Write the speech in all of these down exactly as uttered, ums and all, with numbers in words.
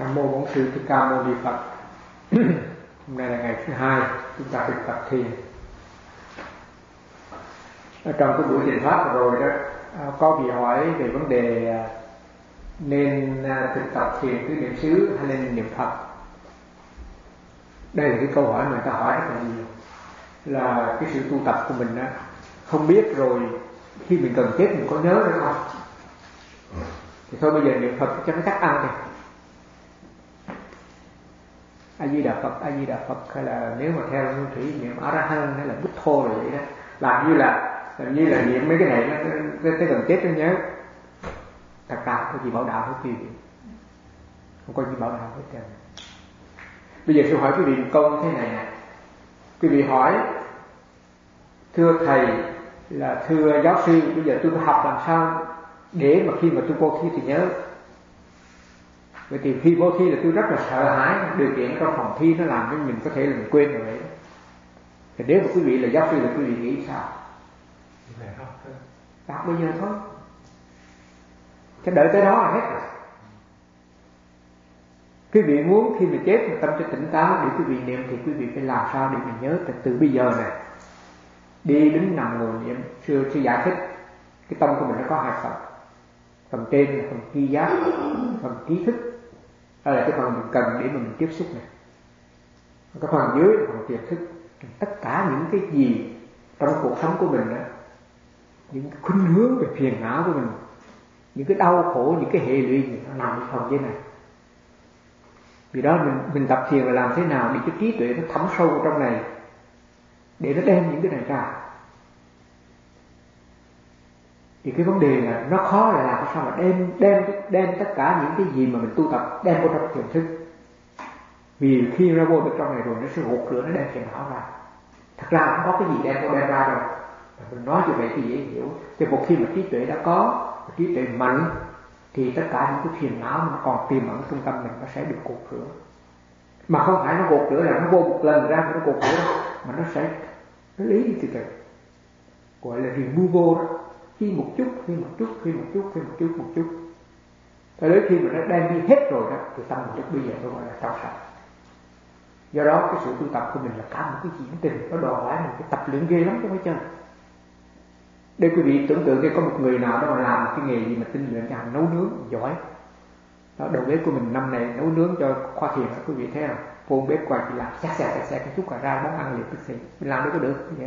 Nam mô Bổn Sư Thích Ca Mâu Ni Phật. Hôm nay là ngày thứ hai chúng ta thực tập thiền. Ở trong cái buổi thiền pháp rồi đó, có vị hỏi về vấn đề nên thực tập thiền cứ niệm xứ hay nên niệm Phật. Đây là cái câu hỏi mà người ta hỏi rất là nhiều. Là cái sự tu tập của mình đó, không biết rồi khi mình cần chết mình có nhớ được không? Thì thôi bây giờ niệm Phật cho nó chắc ăn đi. A Di Đà Phật, A Di Đà Phật, hay là nếu mà theo nguyên thủy niệm A Ra Hăng hay là Bút Thô rồi vậy đó, làm như là làm như là niệm mấy cái này nó tới gần chết nó nhớ. Thật ra có gì bảo đạo hết quý vị, không có gì bảo đạo hết trơn. Bây giờ tôi hỏi quý vị một câu như thế này nè. Quý vị hỏi: thưa thầy, là thưa giáo sư, bây giờ tôi học làm sao để mà khi mà tôi vô thi thì nhớ? Vậy thì khi vô thi là tôi rất là sợ hãi điều kiện trong phòng thi nó làm cho mình có thể là mình quên rồi đấy. Thì nếu mà quý vị là giáo sư là quý vị nghĩ sao? Đọc bây giờ thôi, chứ đợi tới đó là hết rồi. Quý vị muốn khi mình chết mà tâm cho tỉnh táo để quý vị niệm thì quý vị phải làm sao để mình nhớ từ, từ bây giờ này. Đi đứng nằm ngồi niệm, sư sư giải thích cái tâm của mình nó có hai phần. Phần trên là phần tri giác, phần trí thức, đó là cái phần mình cần để mình tiếp xúc này. Cái phần dưới là phần tiềm thức. Tất cả những cái gì trong cuộc sống của mình đó, những cái khuynh hướng về phiền não của mình, những cái đau khổ, những cái hệ lụy gì nó nằm ở phần dưới này. Vì đó mình mình tập thiền là làm thế nào để cho trí tuệ nó thấm sâu vào trong này, để nó đem những cái này ra. Thì cái vấn đề là nó khó là làm sao mà đem đem đem tất cả những cái gì mà mình tu tập đem vào trong tiềm thức. Vì khi ra vô được trong này rồi nó sẽ gột rửa, nó đem phiền não ra. Thật ra không có cái gì đem có đem ra đâu. Mình nói như vậy thì dễ hiểu. Thì một khi mà trí tuệ đã có, trí tuệ mạnh, thì tất cả những cái phiền não mà nó còn tiềm ẩn trong tâm mình nó sẽ được gột rửa. Mà không phải nó gột rửa là nó vô một lần ra mà nó gột rửa, mà nó sẽ nó lấy đi từ từ. Gọi là removal đó. Khi một chút, khi một chút, khi một chút, khi một chút, một chút. Tới đến khi mà nó đang đi hết rồi đó, thì tâm mình lúc bây giờ nó gọi là trong sạch. Do đó cái sự tu tập của mình là cả một cái diễn trình, nó đòi hỏi mình cái tập luyện ghê lắm chứ phải chưa? Đây quý vị tưởng tượng đây có một người nào đó mà làm cái nghề gì mà tinh luyện cho hàng nấu nướng giỏi. Đó, đầu bếp của mình năm này nấu nướng cho khoa thiền đó, quý vị thấy không? Vô bếp qua chỉ làm xẹt xẹt xẹt xẹt cái chút cả ra món ăn liền tức thì mình làm được có được vậy.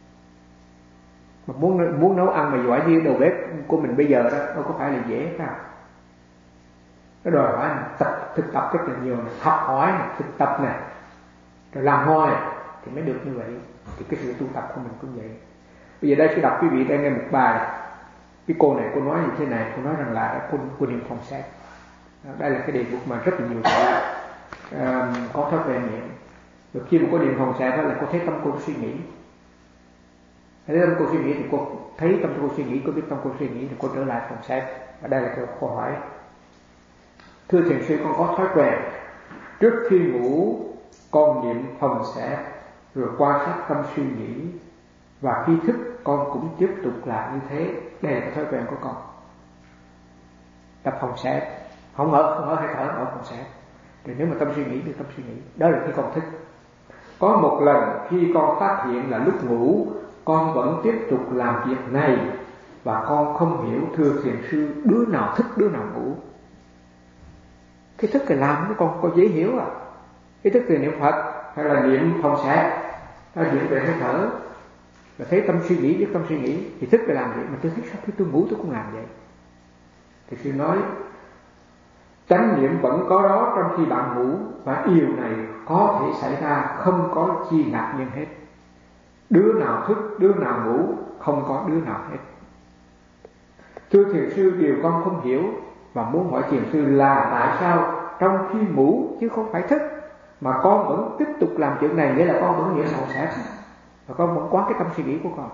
Mà muốn muốn nấu ăn mà giỏi như đầu bếp của mình bây giờ đó đâu có phải là dễ sao? Nó đòi hỏi là tập thực tập rất là nhiều, này, học hỏi này, thực tập này, rồi làm thôi thì mới được như vậy. Thì cái sự tu tập của mình cũng vậy. Bây giờ đây sẽ đọc quý vị đang nghe một bài. Cái cô này cô nói như thế này, cô nói rằng là cô, cô niệm phòng xét. Đây là cái đề mục mà rất là nhiều người uh, có thói quen niệm. Rồi khi mà cô niệm phòng xét đó là cô thấy tâm cô suy nghĩ. Thấy tâm cô suy nghĩ thì cô thấy tâm cô suy nghĩ, cô biết tâm cô suy nghĩ thì cô trở lại phòng xét. Và đây là cái câu hỏi. Thưa thiền sư, con có thói quen trước khi ngủ con niệm phòng xét, rồi quan sát tâm suy nghĩ, và khi thức con cũng tiếp tục làm như thế. Đây là cái thói quen của con. Tập phòng xét, không ở không ở hơi thở, ở phòng xét. Thì nếu mà tâm suy nghĩ thì tâm suy nghĩ. Đó là khi con thức. Có một lần khi con phát hiện là lúc ngủ con vẫn tiếp tục làm việc này, và con không hiểu thưa thiền sư đứa nào thức đứa nào ngủ. Cái thức thì làm với con có dễ hiểu à. Cái thức thì niệm Phật hay là niệm phòng xét, hay là niệm về hơi thở, là thấy tâm suy nghĩ, biết tâm suy nghĩ thì thức là làm vậy. Mà tôi thấy sao khi tôi ngủ tôi cũng làm vậy. Thì sư nói chánh niệm vẫn có đó trong khi bạn ngủ, và điều này có thể xảy ra, không có chi ngạc nhiên hết. Đứa nào thức, đứa nào ngủ, không có đứa nào hết. Thưa thiền sư, điều con không hiểu và muốn hỏi thiền sư là tại sao trong khi ngủ chứ không phải thức mà con vẫn tiếp tục làm chuyện này, nghĩa là con vẫn nghĩa sầu sát, và con vẫn quán cái tâm suy nghĩ của con.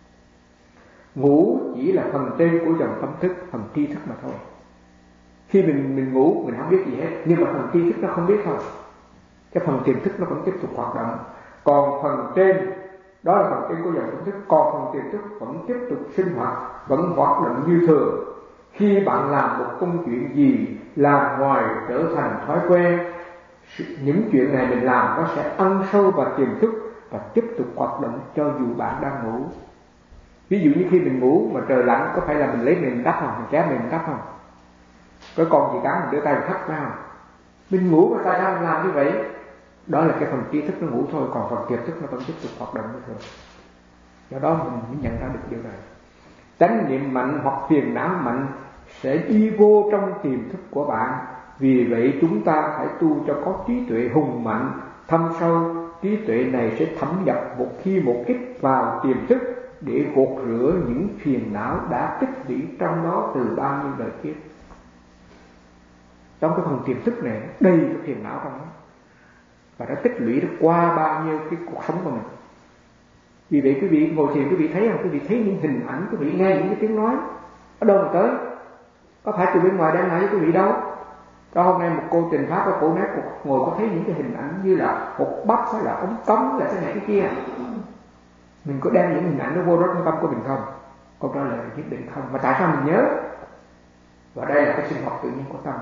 Ngủ chỉ là phần trên của dòng tâm thức, phần tri thức mà thôi. Khi mình mình ngủ mình không biết gì hết, nhưng mà phần tri thức nó không biết thôi. Cái phần tiềm thức nó vẫn tiếp tục hoạt động. Còn phần trên, đó là phần trên của dòng tâm thức, còn phần tiềm thức vẫn tiếp tục sinh hoạt, vẫn hoạt động như thường. Khi bạn làm một công chuyện gì, làm ngoài trở thành thói quen, những chuyện này mình làm nó sẽ ăn sâu vào tiềm thức và tiếp tục hoạt động cho dù bạn đang ngủ. Ví dụ như khi mình ngủ mà trời lạnh, có phải là mình lấy mền đắp không? Mình kéo mền đắp không? Có còn gì cả mình đưa tay mình thắt ra không? Mình ngủ mà tại sao mình làm như vậy? Đó là cái phần trí thức nó ngủ thôi, còn phần tiềm thức nó vẫn tiếp tục hoạt động như thường. Do đó mình mới nhận ra được điều này. Chánh niệm mạnh hoặc phiền não mạnh sẽ đi vô trong tiềm thức của bạn. Vì vậy chúng ta phải tu cho có trí tuệ hùng mạnh, thâm sâu. Trí tuệ này sẽ thấm nhập một khi một ít vào tiềm thức để gột rửa những phiền não đã tích lũy trong đó từ bao nhiêu đời kiếp. Trong cái phần tiềm thức này đầy cái phiền não trong đó, và đã tích lũy được qua bao nhiêu cái cuộc sống của mình. Vì vậy quý vị ngồi thiền, quý vị thấy không? Quý vị thấy những hình ảnh, quý vị nghe những cái tiếng nói ở đâu mà tới? Có phải từ bên ngoài đem lại với quý vị đâu. Đó, hôm nay một cô trình pháp ở cổ nét ngồi có thấy những cái hình ảnh như là hột bắp hay là ống cống, là cái này cái kia. Mình có đem những hình ảnh nó vô trong tâm của mình không? Câu trả lời là nhất định không. Mà tại sao mình nhớ? Và đây là cái sinh hoạt tự nhiên của tâm.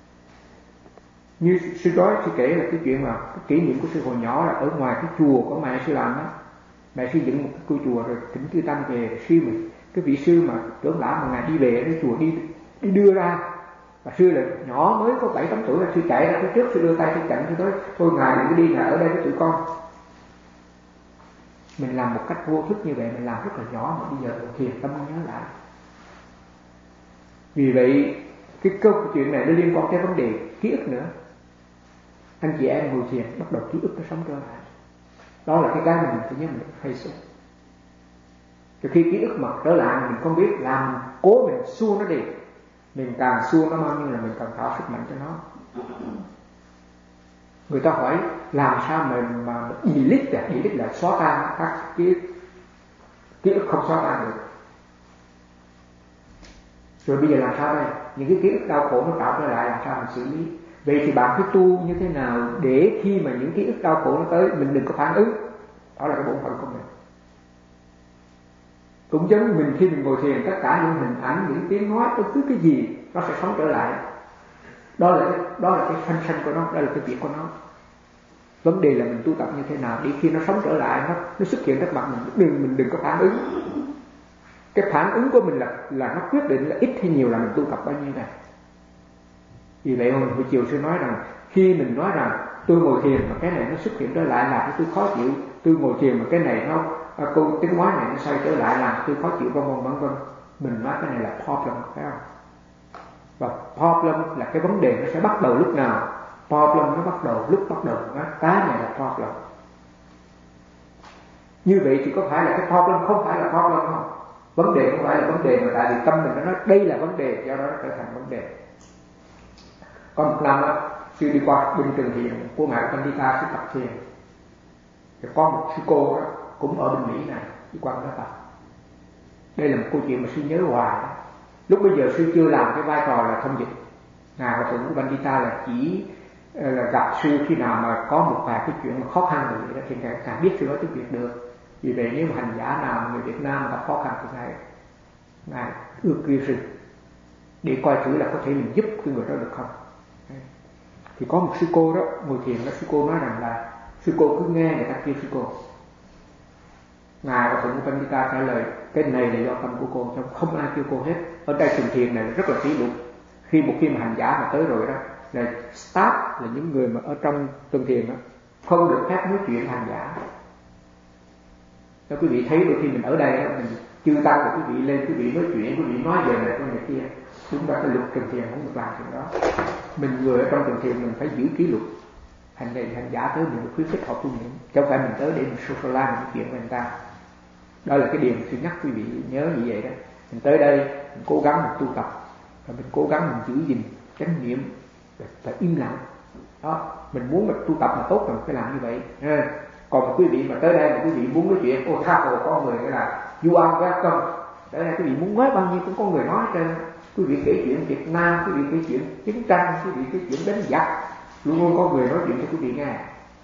Như sư nói, sư kể là cái chuyện mà cái kỷ niệm của sư hồi nhỏ là ở ngoài cái chùa của mẹ sư làm đó. Mẹ sư dựng một cái ngôi chùa rồi thỉnh chư tăng về, sư mình cái vị sư mà trưởng lão mà ngài đi về cái chùa đi đi đưa ra, và sư là nhỏ mới có bảy tám tuổi là sư chạy ra phía trước, sư đưa tay sư chặn, sư nói thôi ngài đừng có đi, ngài ở đây với tụi con. Mình làm một cách vô thức như vậy, mình làm rất là nhỏ mà bây giờ thiền tâm nhớ lại. Vì vậy cái câu chuyện này nó liên quan tới vấn đề ký ức nữa. Anh chị em ngồi thiền bắt đầu ký ức nó sống trở lại. Đó là cái cái mà mình phải nhớ, mình phải sống. Từ khi ký ức mà trở lại mình không biết làm, cố mình xua nó đi. Mình càng xua nó bao nhiêu là mình càng tạo sức mạnh cho nó. Người ta hỏi làm sao mà mà delete à? Delete là xóa tan các ký ức, ký ức không xóa tan được. Rồi bây giờ làm sao đây? Những cái ký ức đau khổ nó tạo trở lại, làm sao mình xử lý? Vậy thì bạn phải tu như thế nào để khi mà những ký ức đau khổ nó tới, mình đừng có phản ứng. Đó là cái bổn phận của mình. Cũng giống mình khi mình ngồi thiền, tất cả những hình ảnh, những tiếng nói, bất cứ cái gì nó sẽ sống trở lại. Đó là cái, đó là cái phân sanh của nó, đó là cái việc của nó. Vấn đề là mình tu tập như thế nào để khi nó sống trở lại, nó, nó xuất hiện trước mặt mình, đừng mình đừng có phản ứng. Cái phản ứng của mình là là nó quyết định là ít hay nhiều là mình tu tập bao nhiêu này. Vì vậy hồi, hồi chiều sư nói rằng khi mình nói rằng tôi ngồi thiền mà cái này nó xuất hiện trở lại làm cho tôi khó chịu, tôi ngồi thiền mà cái này nó câu tiếng nói này nó xoay trở lại làm tôi khó chịu, vân vân vân vân, mình nói cái này là problem, phải không? Và problem là cái vấn đề nó sẽ bắt đầu lúc nào? Problem nó bắt đầu lúc bắt đầu đó, cái này là problem. Như vậy thì có phải là cái problem không phải là problem không? Vấn đề không phải là vấn đề, mà tại vì tâm mình nó nói đây là vấn đề, do đó nó trở thành vấn đề. Có một năm đó, sư đi qua bên trường thiền của ngài Pandita, sư tập thiền. Thì có một sư cô đó, cũng ở bên Mỹ này, đi qua đó tập. Đây là một câu chuyện mà sư nhớ hoài đó. Lúc bây giờ sư chưa làm cái vai trò là thông dịch. Ngài Hòa thượng của Pandita là chỉ là gặp sư khi nào mà có một vài cái chuyện mà khó khăn rồi thì ngài, ngài biết sư nói tiếng Việt được. Vì vậy nếu mà hành giả nào người Việt Nam gặp khó khăn thì ngài ngài ưa kêu sư để coi thử là có thể mình giúp cái người đó được không. Thì có một sư cô đó ngồi thiền đó, sư cô nói rằng là sư cô cứ nghe người ta kêu sư cô. Ngài Hòa thượng của Pandita trả lời cái này là do tâm của cô, chứ không ai kêu cô hết. Ở đây trường thiền này rất là kỷ luật. Khi một khi mà hành giả mà tới rồi đó là staff, là những người mà ở trong trường thiền đó không được phép nói chuyện hành giả. Cho quý vị thấy đôi khi mình ở đây đó, mình chưa tăng của quý vị lên, quý vị nói chuyện, quý vị nói về này con này kia, chúng ta cái luật trường thiền không được làm chuyện đó. Mình người ở trong trường thiền mình phải giữ kỷ luật. Hành này hành giả tới mình khuyến khích họ tu niệm, chứ không phải mình tới để mình socialize nói chuyện với người ta. Đó là cái điều mình nhắc quý vị nhớ như vậy đó. Mình tới đây mình cố gắng mình tu tập, và mình cố gắng mình giữ gìn chánh niệm, phải im lặng. Đó, mình muốn mình tu tập mà tốt mình phải làm như vậy. À, còn mà quý vị mà tới đây mà quý vị muốn nói chuyện, ô tha hồ có người là you are welcome. Tới đây quý vị muốn nói bao nhiêu cũng có người nói hết trơn. Quý vị kể chuyện Việt Nam, quý vị kể chuyện chiến tranh, quý vị kể chuyện đánh giặc, luôn luôn có người nói chuyện cho quý vị nghe.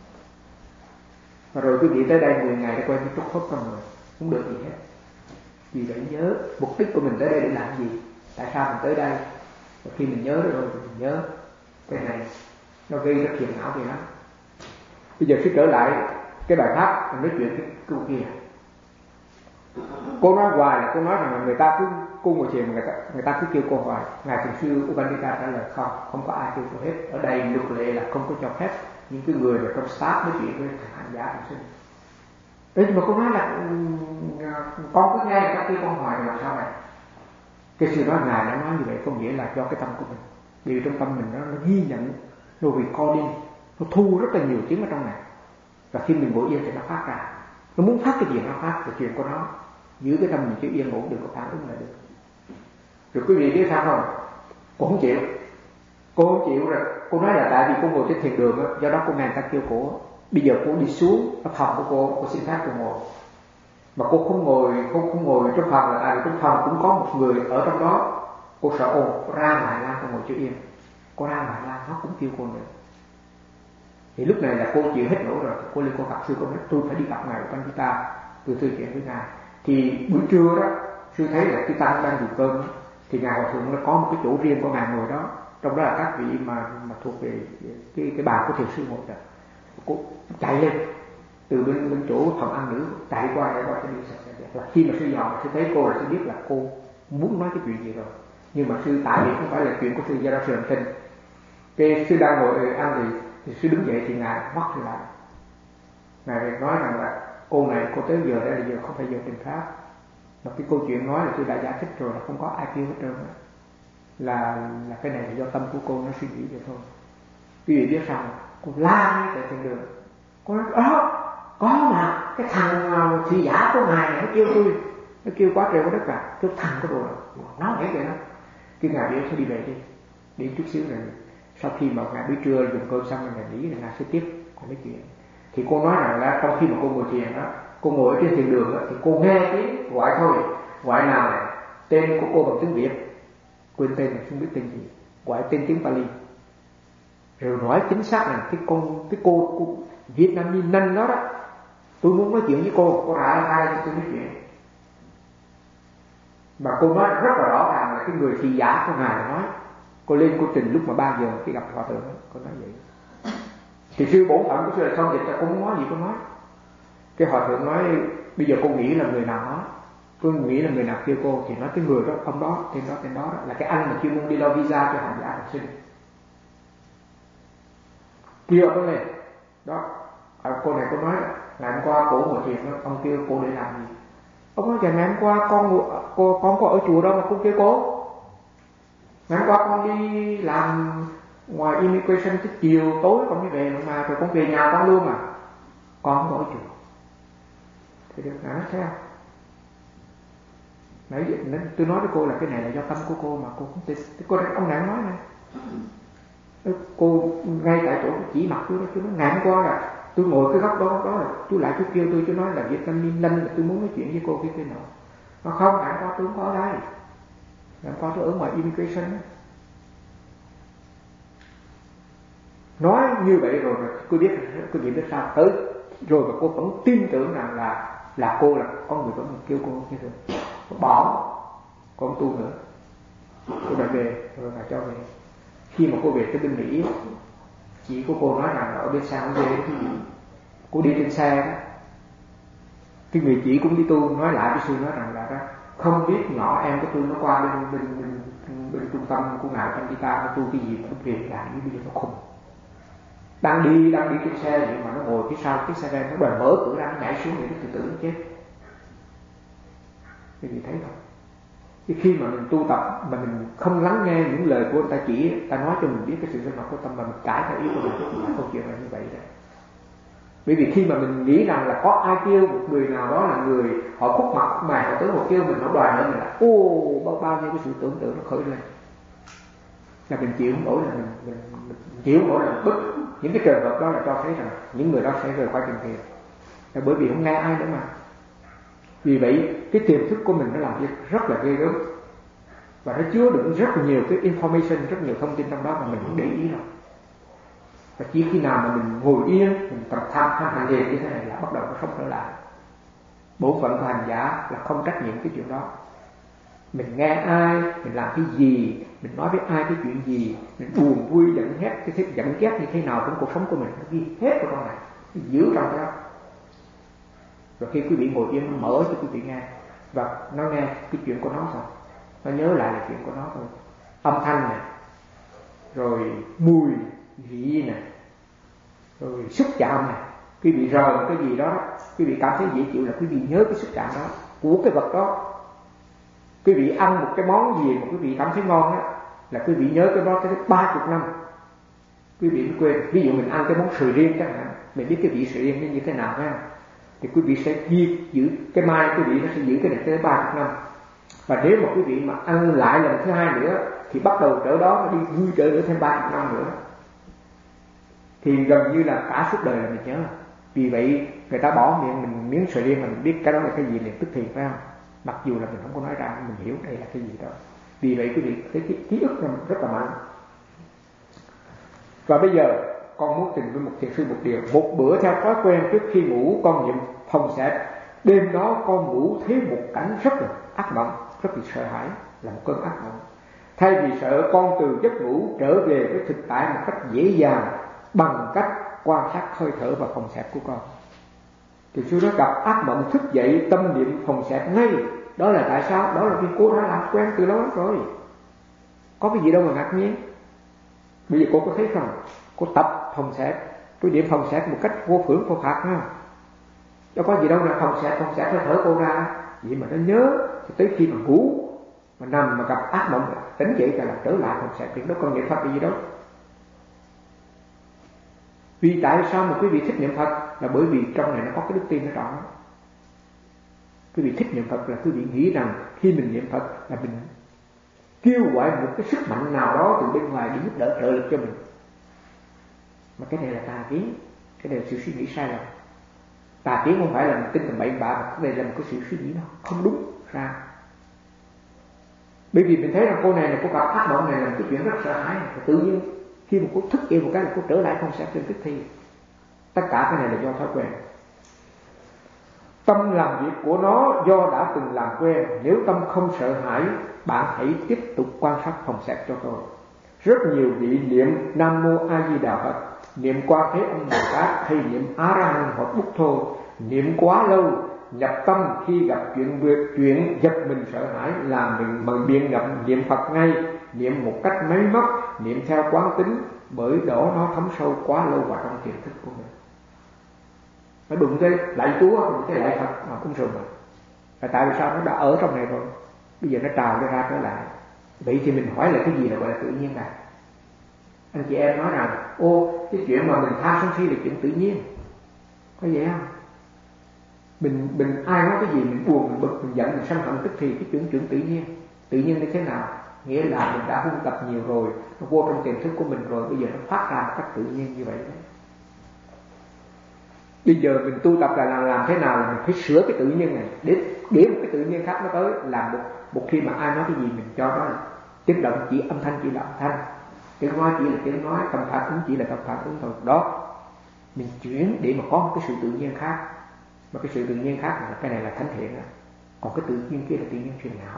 Và rồi quý vị tới đây mười ngày đã quen với trúc khốc con người, không được gì hết. Vì vậy nhớ mục đích của mình tới đây để làm gì? tại sao mình tới đây. Và khi mình nhớ rồi thì mình nhớ cái này nó gây rất phiền não gì lắm. Bây giờ sẽ trở lại cái bài pháp mình nói chuyện cái câu kia. Cô nói hoài là cô nói rằng là người ta cứ cô ngồi thiền, người ta người ta cứ kêu cô hoài. Ngài thiền sư Upandita trả lời không, không có ai kêu cô hết. Ở đây luật lệ là không có cho phép những cái người ở trong staff nói chuyện với hành giả thiền sư. Đấy, nhưng mà cô nói là con cứ nghe người ta kêu con hoài là sao vậy? Cái sư nói ngài đã nói như vậy có nghĩa là do cái tâm của mình. Vì trong tâm mình nó, nó ghi nhận, nó recording, nó thu rất là nhiều tiếng ở trong này. Và khi mình ngồi yên thì nó phát ra. Nó muốn phát cái gì nó phát, cái chuyện của nó. Giữ cái tâm mình chứ yên ổn, đừng có phản ứng là được. Rồi quý vị biết sao không? Cô không chịu. Cô không chịu rồi. Cô nói là tại vì cô ngồi trên thiền đường đó, do đó cô nghe người ta kêu cô. Bây giờ cô đi xuống ở phòng của cô, cô xin phép cô ngồi. Mà cô không ngồi, cô không ngồi trong phòng là tại vì trong phòng cũng có một người ở trong đó. Cô sợ ồn, cô ra ngoài la, cô ngồi chưa yên. Cô ra ngoài la, nó cũng kêu cô nữa. Thì lúc này là cô chịu hết nổi rồi. Cô lên cô gặp sư, cô nói tôi phải đi gặp ngài Upandita, tôi thư chuyện với ngài. Thì buổi trưa đó, sư thấy là cái tăng đang dùng cơm. Thì ngài hòa thượng nó có một cái chỗ riêng của ngài ngồi đó. Trong đó là các vị mà, mà thuộc về cái, cái bàn của thiền sư ngồi đó. Cô chạy lên từ bên, bên chỗ phòng ăn nữ, chạy qua chạy qua cho đi sạch sạch. Là khi mà sư dò sư thấy cô là sư biết là cô muốn nói cái chuyện gì rồi. Nhưng mà sư tại vì không phải là chuyện của sư, do đó sư làm thinh. Cái sư đang ngồi ăn thì, thì sư đứng dậy thì ngài mất sư lại. Ngài nói rằng là cô này cô tới giờ đây là giờ không phải giờ trình pháp. Mà cái câu chuyện nói là sư đã giải thích rồi là không có ai kêu hết trơn. Là là cái này là do tâm của cô nó suy nghĩ vậy thôi. Quý vị biết sao? Cô la tại thiền đường. Cô nói đó có mà cái thằng thị giả của ngài này nó kêu tôi, nó kêu quá trời quá đất cả, kêu thằng của đồ nó nghĩ vậy đó. Cái ngài biểu sẽ đi về đi, đi chút xíu rồi sau khi mà ngài buổi trưa dùng cơm xong rồi ngài nghỉ rồi ngài sẽ tiếp nói chuyện. Thì cô nói rằng là trong khi mà cô ngồi thiền đó, cô ngồi ở trên thiền đường đó, thì cô nghe tiếng gọi thôi, gọi nào này, tên của cô bằng tiếng Việt, quên tên này không biết tên gì, gọi tên tiếng Pali. Rồi nói chính xác là cái con cái cô, cô Việt Nam Minh Nân đó đó, tôi muốn nói chuyện với cô, cô ra ai cho tôi nói chuyện. Mà cô nói rất là rõ ràng là cái người thị giả của ngài nói. Cô lên cô trình lúc mà ba giờ khi gặp hòa thượng đó, cô nói vậy. Thì sư bổn phận của sư là xong dịch ra cô muốn nói gì cô nói. Cái hòa thượng nói bây giờ cô nghĩ là người nào nói. Cô nghĩ là người nào kêu cô thì nói cái người đó, ông đó, tên đó, tên đó, đó là cái anh mà chuyên môn đi lo visa cho hành giả học sinh. Kêu ông lên đó. À, cô này cô nói ngày hôm qua cổ ngồi thiền đó, ông kêu cô để làm gì? Ông nói ngày hôm qua con cô con có ở chùa đâu mà cô kêu cô. Ngày hôm qua con đi làm ngoài immigration tới chiều tối con mới về mà rồi con về nhà con luôn à. Con không có ở chùa. Thì được nói sao? Nãy giờ tôi nói với cô là cái này là do tâm của cô mà cô không tin. Cô ông này nói này. Cô ngay tại chỗ chỉ mặt tôi đó, tôi nói ngày hôm qua là tôi ngồi cái góc đó, đó là chú lại chú kêu tôi, chú nói là Việt Nam Minh Lân là tôi muốn nói chuyện với cô cái kia nào. Nó không, ngày hôm qua tôi không có ở đây. Ngày hôm qua tôi ở ngoài immigration. Nói như vậy rồi, rồi cô biết cô biết biết sao tới rồi mà cô vẫn tin tưởng rằng là là cô là có người vẫn kêu cô như thế. Cô bỏ con tu nữa. Cô đã về rồi là cho về. Khi mà cô về tới bên Mỹ, chị của cô nói rằng ở bên San Jose cái gì, cô đi trên xe đó, cái người chị cũng đi tu nói lại với sư nói rằng là đó, không biết nhỏ em của tôi nó qua bên bên bên, bên trung tâm của ngài Upandita nó tu cái gì mà nó về lại bây giờ nó khùng. Đang đi đang đi trên xe vậy mà nó ngồi phía sau cái xe ren nó đòi mở cửa ra nó nhảy xuống để nó tự tử nó chết. Cái gì thấy không? Thì khi mà mình tu tập mà mình không lắng nghe những lời của người ta chỉ, ta nói cho mình biết cái sự sinh hoạt của tâm mà mình cãi theo ý của mình thì câu chuyện là như vậy đó. Bởi vì khi mà mình nghĩ rằng là có ai kêu một người nào đó là người họ khúc mặt mà họ tới một kêu mình họ đòi nữa mình là ô bao bao nhiêu cái sự tưởng tượng nó khởi lên là mình chịu không nổi, là mình, mình, mình chịu không nổi là mình bức. Những cái trường hợp đó là cho thấy rằng những người đó sẽ rời khỏi thiền thiền là bởi vì không nghe ai nữa mà. Vì vậy cái tiềm thức của mình nó làm việc rất là ghê gớm và nó chứa đựng rất nhiều cái information, rất nhiều thông tin trong đó mà mình không để ý đâu. Và chỉ khi nào mà mình ngồi yên, mình tập tham tham hành thiền như thế này là bắt đầu nó sống trở lại. Bổn phận của hành giả là không trách nhiệm cái chuyện đó. mình nghe ai, mình làm cái gì, mình nói với ai cái chuyện gì, mình buồn vui giận ghét cái thích giận ghét như thế nào trong cuộc sống của mình, nó ghi hết vào trong này, nó giữ trong đó. Rồi khi quý vị ngồi yên nó mở cho quý vị nghe, và nó nghe cái chuyện của nó thôi, nó nhớ lại là chuyện của nó thôi. Âm thanh nè, rồi mùi vị nè, rồi xúc chạm nè, quý vị rờ một cái gì đó, quý vị cảm thấy dễ chịu là quý vị nhớ cái xúc chạm đó của cái vật đó. Quý vị ăn một cái món gì mà quý vị cảm thấy ngon á, là quý vị nhớ cái đó tới ba chục năm quý vị mới quên. Ví dụ mình ăn cái món sườn riêng chẳng hạn, mình biết cái vị sườn riêng nó như thế nào ha, thì quý vị sẽ ghi giữ cái mai, quý vị nó sẽ giữ cái này tới ba chục năm. Và nếu mà quý vị mà ăn lại lần thứ hai nữa thì bắt đầu trở đó nó đi vui trở nữa thêm ba chục năm nữa, thì gần như là cả suốt đời là mình nhớ. Vì vậy người ta bỏ miệng mình miếng sườn riêng mà mình biết cái đó là cái gì liền tức thì, phải không? Mặc dù là mình không có nói ra, mình hiểu đây là cái gì đó. Vì vậy quý vị thấy cái ký ức rất là mạnh. Và bây giờ con muốn trình với một thiền sư một điều. Một bữa theo thói quen trước khi ngủ con niệm phòng xẹp. Đêm đó con ngủ thấy một cảnh rất là ác mộng, rất là sợ hãi, là một cơn ác mộng. Thay vì sợ, con từ giấc ngủ trở về với thực tại một cách dễ dàng bằng cách quan sát hơi thở và phòng xẹp của con. Thì sư nó gặp ác mộng thức dậy tâm niệm phòng xẹp ngay. Đó là tại sao? Đó là vì cô đã làm quen từ lâu lắm rồi, có cái gì đâu mà ngạc nhiên. Bây giờ cô có thấy không, cô tập phòng xẹp, tôi điểm phòng xẹp một cách vô phưởng vô phạt ha. Đâu có gì đâu là phòng xẹp, phòng xẹp hơi thở cô ra. Vậy mà nó nhớ tới khi mà ngủ mà nằm mà gặp ác mộng tỉnh dậy là trở lại phòng xẹp, thì nó còn niệm Phật cái gì đâu. Vì tại sao mà quý vị thích niệm Phật là bởi vì trong này nó có cái đức tin nó rõ. Quý vị thích niệm Phật là quý vị nghĩ rằng khi mình niệm Phật là mình kêu gọi một cái sức mạnh nào đó từ bên ngoài để giúp đỡ trợ lực cho mình. Mà cái này là tà kiến, cái này là sự suy nghĩ sai lầm. Tà kiến không phải là mình tin tầm bậy bạ, mà cái này là một cái sự suy nghĩ nó không đúng ra. Bởi vì mình thấy rằng cô này là cô gặp ác mộng này là một cái chuyện rất sợ hãi, và tự nhiên khi mà cô thức dậy một cái là cô trở lại không sẽ trên tức thì. Tất cả cái này là do thói quen. Tâm làm việc của nó do đã từng làm quen. Nếu tâm không sợ hãi, bạn hãy tiếp tục quan sát phòng xẹp cho tôi. Rất nhiều vị niệm Nam Mô A Di Đà Phật, niệm Quan Thế Âm Bồ Tát hay niệm Á Ra Hán hoặc Bút Thô, niệm quá lâu, nhập tâm khi gặp chuyện việc chuyện giật mình sợ hãi là mình bằng biện ngậm niệm Phật ngay, niệm một cách máy móc, niệm theo quán tính, bởi đó nó thấm sâu quá lâu vào trong tiềm thức của mình. Nó đụng tới lại Chúa, đụng tới lại Phật mà cũng rồi mà. Và tại vì sao? Nó đã ở trong này rồi, bây giờ nó trào ra ra trở lại. Vậy thì mình hỏi là cái gì là gọi là tự nhiên này? Anh chị em nói rằng ô, cái chuyện mà mình tham sân si là chuyện tự nhiên, có vậy không? Mình mình ai nói cái gì mình buồn, mình bực, mình giận, mình sân hận tức thì cái chuyện chuyện tự nhiên. Tự nhiên như thế nào? Nghĩa là mình đã huân tập nhiều rồi, nó vô trong tiềm thức của mình rồi, bây giờ nó phát ra một cách tự nhiên như vậy đấy. Bây giờ mình tu tập là làm, làm thế nào là mình phải sửa cái tự nhiên này để để một cái tự nhiên khác nó tới. Làm một, một khi mà ai nói cái gì mình cho đó là tiếng động chỉ âm thanh chỉ là âm thanh, tiếng nói chỉ là tiếng nói, tâm phản ứng chỉ là tâm phản ứng thôi. Đó, mình chuyển để mà có một cái sự tự nhiên khác. Mà cái sự tự nhiên khác là cái này là thánh thiện đó. Còn cái tự nhiên kia là tự nhiên phiền não.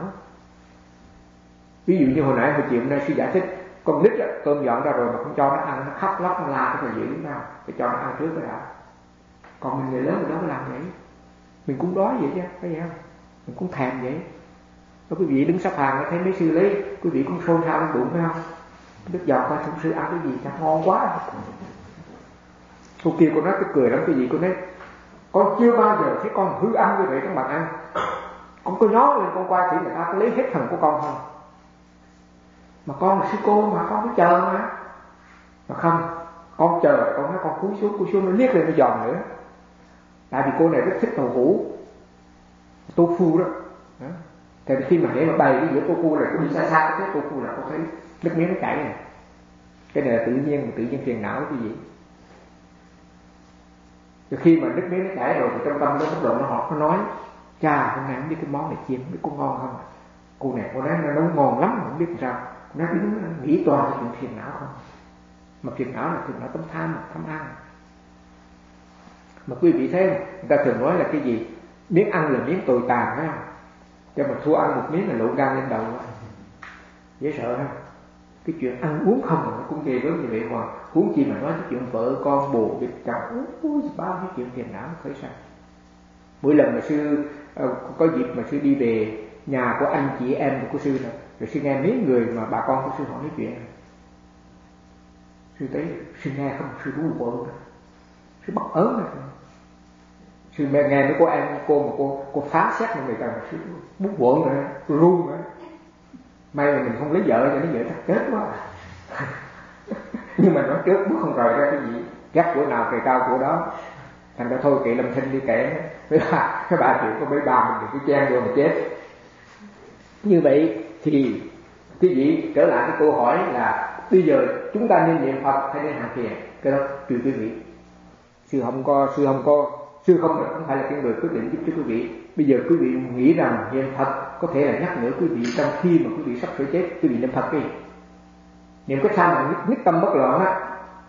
Ví dụ như hồi nãy hồi chiều hôm nay sư giải thích, con nít á, cơm dọn ra rồi mà không cho nó ăn, nó khóc lóc nó la cái gì đúng không? Phải cho nó ăn trước cái đã. Còn mình người lớn mình đâu có làm vậy. Mình cũng đói vậy chứ, phải vậy không? Mình cũng thèm vậy. Có quý vị đứng sắp hàng thấy mấy sư lấy, quý vị cũng xôn xao lên bụng phải không? Đức dọc coi thông sư ăn cái gì sao ngon quá. Cô kia cô nói cái cười lắm, cái gì cô nói con chưa bao giờ thấy con hư ăn như vậy trong bàn ăn. Con có nhó lên con qua thì người ta có lấy hết phần của con không? Mà con là sư cô mà con cứ chờ mà. Mà không, con chờ, con nói con cúi xuống, cúi xuống nó liếc lên nó giòn nữa. Tại vì cô này rất thích tàu hũ, tofu đó. Đó. Thì khi mà để mà bày cái giữa tofu là cô đi xa xa cái tofu là cô thấy nước miếng nó chảy này. Cái này là tự nhiên, mà tự nhiên phiền não cái gì. Rồi khi mà nước miếng nó chảy rồi thì trong tâm nó bắt đầu nó họ nó nói cha hôm nay không biết cái món này chiên, không biết có ngon không. Cô này cô nói nó nấu ngon lắm, không biết sao. Nó đứng nghĩ toàn là chuyện phiền não không. Mà phiền não là phiền não tâm tham, tham ăn. Mà quý vị thấy người ta thường nói là cái gì? Miếng ăn là miếng tồi tàn phải không? cho mà thua ăn một miếng là lộn gan lên đầu đó. Dễ sợ ha. Cái chuyện ăn uống không mà nó cũng ghê gớm như vậy, mà huống chi mà nói cái chuyện vợ con bồ bịch chồng, ui bao cái chuyện phiền não khởi sanh. Mỗi lần mà sư uh, có dịp mà sư đi về nhà của anh chị em của sư này, rồi sư nghe mấy người mà bà con của sư hỏi nói chuyện, sư thấy sư nghe không, sư rú quận, sư bất ớn này. Sư nghe mấy cô em cô mà cô cô phá xét mà người ta mà sư muốn quận rồi, run rồi. May là mình không lấy vợ cho nó vợ chắc chết quá. Nhưng mà nói trước bước không rời ra cái gì, gắt của nào trời cao của đó. Thành ra thôi kệ Lâm Sinh đi kể với bà, cái bà chuyện có mấy bà mình đừng cứ chen vô mà chết. Như vậy thì quý vị trở lại cái câu hỏi là bây giờ chúng ta nên niệm Phật hay nên hành thiền? Cái đó tùy quý vị. Sư không có, sư không có, sư không không phải là cái người quyết định giúp cho quý vị. Bây giờ quý vị nghĩ rằng niệm Phật có thể là nhắc nhở quý vị trong khi mà quý vị sắp sửa chết, quý vị niệm Phật đi. Niệm cái sao mà nhất tâm bất loạn á.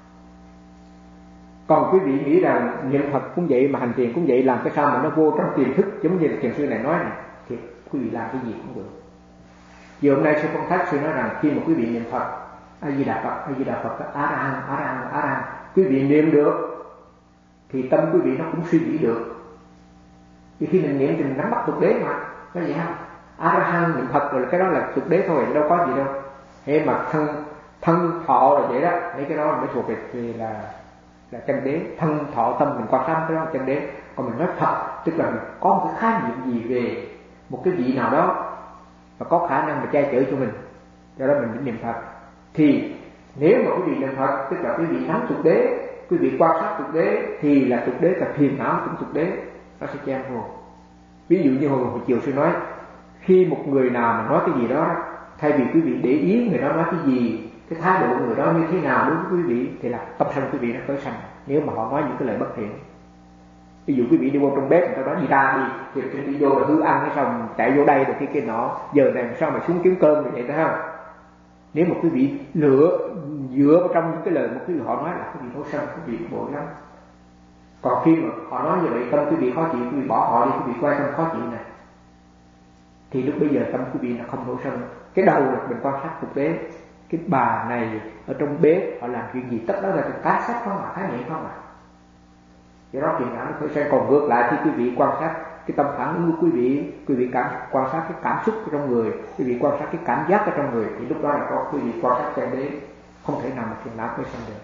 Còn quý vị nghĩ rằng niệm Phật cũng vậy mà hành thiền cũng vậy, làm cái sao mà nó vô trong tiềm thức, giống như là thiền sư này nói này, thì quý vị làm cái gì cũng được. Giờ hôm nay sư Phong Thác sư nói rằng khi mà quý vị niệm Phật, A Di Đà Phật, A Di Đà Phật, A Ra Hán, A Ra Hán, A Ra Hán, quý vị niệm được thì tâm quý vị nó cũng suy nghĩ được. Vì khi mình niệm thì mình nắm bắt thực đế mà, có gì không? A Ra Hán niệm Phật rồi là cái đó là thực đế thôi, đâu có gì đâu. Thế mà thân thân thọ là vậy đó, mấy cái đó mới thuộc về thì là là chân đế. Thân thọ tâm mình quan sát cái đó là chân đế. Còn mình nói Phật tức là mình có một cái khái niệm gì về một cái vị nào đó và có khả năng mà che chở cho mình, do đó mình mới niệm Phật. Thì nếu mà quý vị niệm Phật tức là quý vị nắm thực đế, quý vị quan sát thực đế thì là thực đế là phiền não cũng thực đế, nó sẽ che vô. Ví dụ như hồi, hồi chiều sư nói, khi một người nào mà nói cái gì đó, thay vì quý vị để ý người đó nói cái gì, cái thái độ người đó như thế nào đối với quý vị, thì là tâm sân quý vị nó khởi sanh. Nếu mà họ nói những cái lời bất thiện, ví dụ quý vị đi vô trong bếp, người ta nói đi ra đi, thì đi vô là hư ăn hay xong chạy vô đây rồi cái kia nọ, giờ này sao mà xuống kiếm cơm như vậy thấy không? Nếu mà quý vị lựa dựa vào trong những cái lời mà quý vị họ nói là quý vị nổi sân, quý vị bội lắm. Còn khi mà họ nói như vậy tâm quý vị khó chịu, quý vị bỏ họ đi, quý vị quay tâm khó chịu này, thì lúc bây giờ tâm quý vị là không nổi sân. Cái đầu là mình quan sát thực tế, cái bà này ở trong bếp họ làm chuyện gì, tất đó là cái sách không mà khái niệm không à. Do đó chuyện cảm nó sẽ còn ngược lại, khi quý vị quan sát cái tâm phản ứng của quý vị, quý vị cảm quan sát cái cảm xúc ở trong người, quý vị quan sát cái cảm giác ở trong người, thì lúc đó là có quý vị quan sát chân đế, không thể nào mà phiền não khởi sanh được.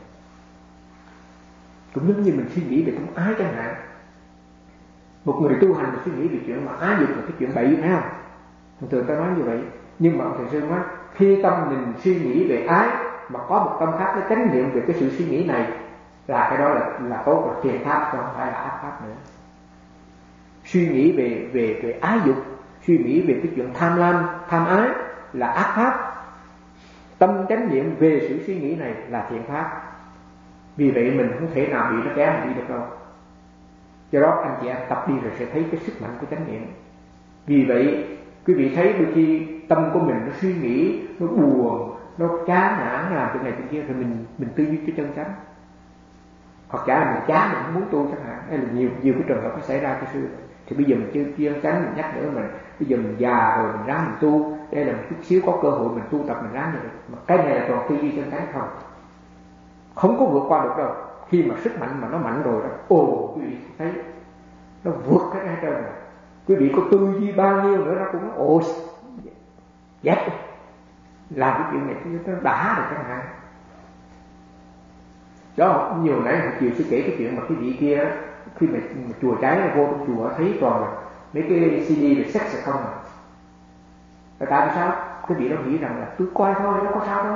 Cũng giống như mình suy nghĩ về tâm ái chẳng hạn, một người tu hành mà suy nghĩ về chuyện mà ái dục là cái chuyện bậy phải không? Thường thường ta nói như vậy, nhưng mà ông thầy sư nói khi tâm mình suy nghĩ về ái mà có một tâm khác cái chánh niệm về cái sự suy nghĩ này, là cái đó là là tốt, là thiền pháp chứ không phải là ác pháp nữa. Suy nghĩ về về về ái dục, suy nghĩ về cái chuyện tham lam, tham ái là ác pháp. Tâm chánh niệm về sự suy nghĩ này là thiện pháp. Vì vậy mình không thể nào bị nó kéo đi được đâu. Do đó anh chị em tập đi rồi sẽ thấy cái sức mạnh của chánh niệm. Vì vậy quý vị thấy đôi khi tâm của mình nó suy nghĩ, nó buồn, nó chán nản làm chuyện này chuyện kia, rồi mình mình tư duy cái chân chánh. Hoặc giả là mình chán, mình không muốn tu chẳng hạn, hay là nhiều nhiều cái trường hợp nó xảy ra cái sự. Thì bây giờ mình chưa chân chánh, mình nhắc nhở mình, bây giờ mình già rồi mình ráng mình tu, đây là một chút xíu có cơ hội mình tu tập mình ráng vậy. Mà cái này là toàn tư duy chân chánh không, không có vượt qua được đâu. Khi mà sức mạnh mà nó mạnh rồi đó, ồ quý vị thấy nó vượt cái hết trơn rồi. Quý vị có tư duy bao nhiêu nữa nó cũng nói ồ dẹp làm cái chuyện này nó đã rồi chẳng hạn. Đó, nhiều nãy hồi chiều sẽ kể cái chuyện mà cái vị kia khi mà, mà chùa cháy vô trong chùa thấy toàn là mấy cái xê đê về sex là không à. Tại tại sao? Cái vị đó nghĩ rằng là tôi coi thôi, nó có sao đâu.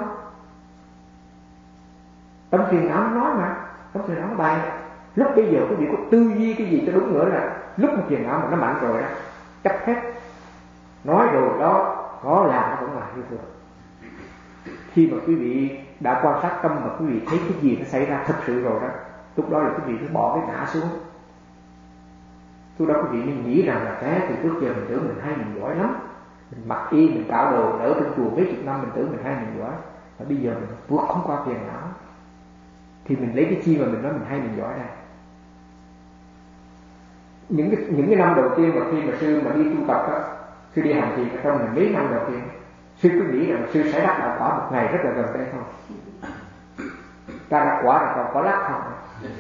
Tâm phiền não nói mà, tâm phiền não bài. Lúc bây giờ cái vị có tư duy cái gì cho đúng nữa là lúc mà phiền não mà nó mạnh rồi đó, chấp hết. Nói rồi đó, có làm nó cũng là như thường. Khi mà quý vị đã quan sát tâm và quý vị thấy cái gì nó xảy ra thật sự rồi đó, lúc đó là quý vị phải bỏ cái ngã xuống. Lúc đó quý vị nên nghĩ rằng là thế từ trước giờ mình tưởng mình hay mình giỏi lắm, mình mặc y mình cạo đồ ở trong chùa mấy chục năm mình tưởng mình hay mình giỏi, và bây giờ mình vượt không qua phiền não, thì mình lấy cái chi mà mình nói mình hay mình giỏi đây. Những cái những cái năm đầu tiên mà khi mà sư mà đi tu tập đó, Sư đi hành thiền trong mình mấy năm đầu tiên, sư cứ nghĩ rằng sư sẽ đắc đạo quả một ngày rất là gần đây thôi. Ta đắc quả là còn có lắc không?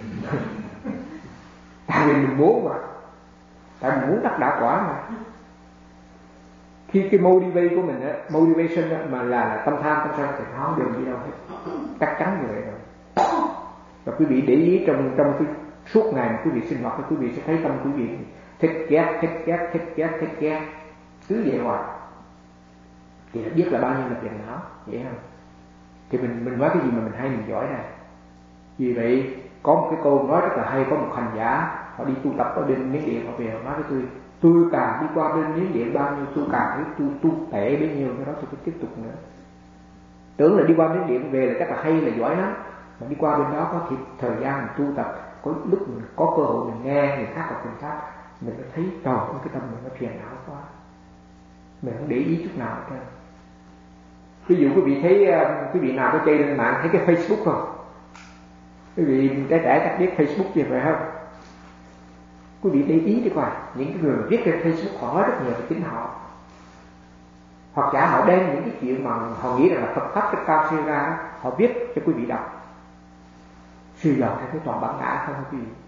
Tại vì mình muốn mà, tại mình muốn đắc đạo quả mà. Khi cái motivate của mình á, motivation á, mà là, là tâm tham tâm sân thì nó không được gì đâu hết, chắc chắn như vậy rồi. Và quý vị để ý trong trong cái suốt ngày mà quý vị sinh hoạt thì quý vị sẽ thấy tâm quý vị thích ghét, thích ghét, thích ghét, thích ghét, cứ vậy hoài. Thì đã biết là bao nhiêu là phiền não, vậy không? Thì mình mình nói cái gì mà mình hay mình giỏi này. Vì vậy có một cái câu nói rất là hay, có một hành giả họ đi tu tập ở bên Miến Điện, họ về họ nói với tôi, tôi càng đi qua bên Miến Điện bao nhiêu tôi càng thấy tôi tu tệ bấy nhiêu, cái đó tôi cứ tiếp tục nữa. Tưởng là đi qua Miến Điện về là chắc là hay là giỏi lắm, mà đi qua bên đó có thiệt thời gian mình tu tập, có lúc mình có cơ hội mình nghe người khác học người khác, mình mới thấy trời ơi cái tâm mình nó phiền não quá, mình không để ý chút nào hết. Ví dụ quý vị thấy quý vị nào có chơi lên mạng thấy cái Facebook không? Quý vị trẻ trẻ chắc biết Facebook gì phải không? Quý vị để ý đi coi, những cái người viết trên Facebook họ nói rất nhiều về chính họ, hoặc giả họ đem những cái chuyện mà họ nghĩ rằng là Phật pháp rất cao siêu ra, họ viết cho quý vị đọc. Siêu dò thấy toàn bản ngã không quý vị?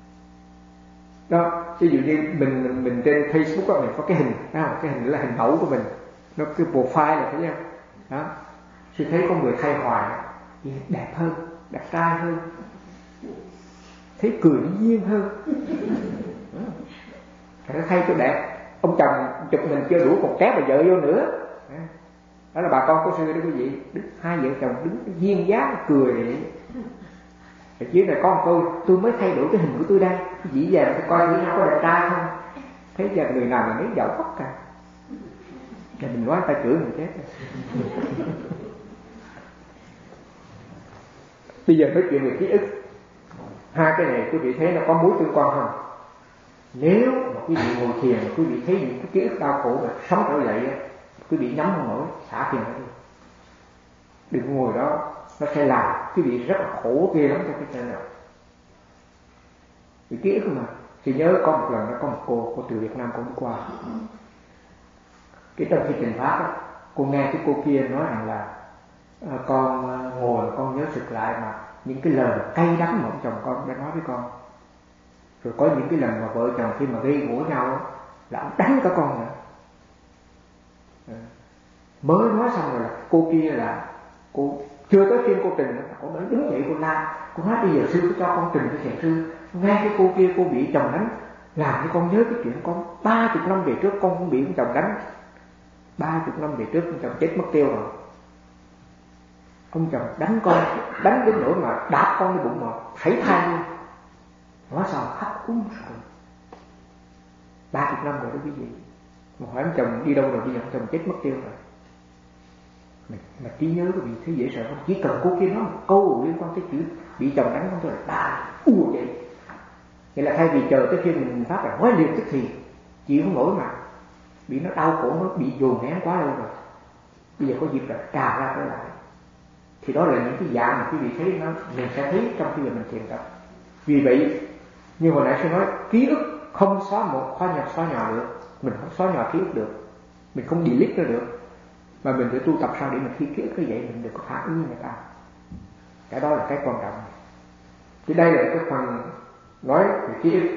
Đó, ví dụ như mình mình trên Facebook đó, mình có cái hình, đó, cái hình là hình mẫu của mình, nó cái profile là thấy không? Đó, thì thấy con người thay hoài, đẹp hơn, đẹp trai hơn, thấy cười duyên hơn, nó thay cho đẹp. Ông chồng chụp mình chưa đủ còn kép bà vợ vô nữa. Đó là bà con của sư đó quý vị, đứng, hai vợ chồng đứng duyên dáng cười vậy. Ở dưới này có một câu, tôi mới thay đổi cái hình của tôi đây, dĩ về tôi coi người nào có đẹp trai không, thấy giờ người nào mà mấy giàu tóc cả, thì mình nói ta chửi mình chết. Bây giờ nói chuyện về ký ức, hai cái này quý vị thấy nó có mối tương quan không? Nếu mà quý vị ngồi thiền, quý vị thấy những cái ký ức đau khổ mà sống trở lại, quý vị nhắm không nổi, xả thiền ra đi, đừng ngồi đó, nó sẽ làm quý vị rất là khổ ghê lắm cho cái chân nào. Vì ký ức mà, thì nhớ có một lần nó có một cô, cô từ Việt Nam cô đi qua, cái trong khi trình pháp đó, cô nghe cái cô kia nói rằng là à, con ngồi con nhớ sực lại mà những cái lời cay đắng mà ông chồng con đã nói với con, rồi có những cái lần mà vợ chồng khi mà gây gổ nhau là ông đánh cả con nữa. À, mới nói xong rồi là cô kia là cô chưa tới phiên cô trình nữa, cô mới đứng dậy cô la, cô nói bây giờ sư có cho con trình cho thiền sư, nghe cái cô kia cô bị chồng đánh, làm cho con nhớ cái chuyện con ba chục năm về trước con cũng bị ông chồng đánh, ba chục năm về trước ông chồng chết mất tiêu rồi, ông chồng đánh con, đánh đến nỗi mà đạp con cái bụng mà thấy thai luôn. Nói sao khóc úng rồi, ba chục năm rồi đó quý vị, mà hỏi ông chồng đi đâu rồi, bây giờ ông chồng chết mất tiêu rồi. Mà, mà trí nhớ quý vị thấy dễ sợ không? Chỉ cần cô kia nói một câu liên quan tới chữ bị chồng đánh không thôi là ta u vậy. Vậy là thay vì chờ tới khi mình phát là nói liền tức thì chịu không nổi mà bị nó đau khổ, nó bị dồn nén quá lâu rồi, bây giờ có dịp là trào ra trở lại. Thì đó là những cái dạng mà quý vị thấy nó mình sẽ thấy trong khi mình thiền tập. Vì vậy như hồi nãy tôi nói, ký ức không xóa một khóa nhỏ xóa nhỏ được, mình không xóa nhỏ ký ức được, mình không delete nó được, mà mình phải tu tập sao để mình khi ký ức như vậy mình được có phản ứng người ta. Cái đó là cái quan trọng. Thì đây là cái phần nói về ký ức.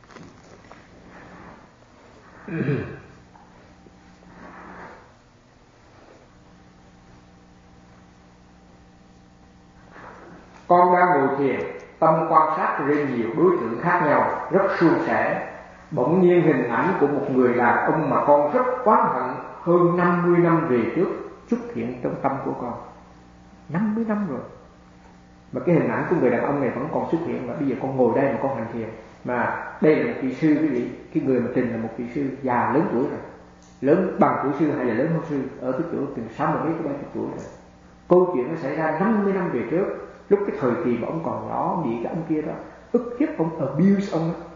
Con đang ngồi thiền, tâm quan sát trên nhiều đối tượng khác nhau, rất suôn sẻ. Bỗng nhiên hình ảnh của một người đàn ông mà con rất oán hận hơn năm mươi năm về trước xuất hiện trong tâm của con. năm mươi năm rồi mà cái hình ảnh của người đàn ông này vẫn còn xuất hiện. Và bây giờ con ngồi đây mà con hành thiền, mà đây là một vị sư quý vị, cái người mà trình là một vị sư già lớn tuổi rồi, lớn bằng tuổi sư hay là lớn hơn sư, ở cái chỗ từ sáu mươi mấy tới ba mươi tuổi rồi. Câu chuyện nó xảy ra năm mươi năm về trước, lúc cái thời kỳ mà ông còn nhỏ, bị cái ông kia đó ức hiếp ông, abuse ông đó.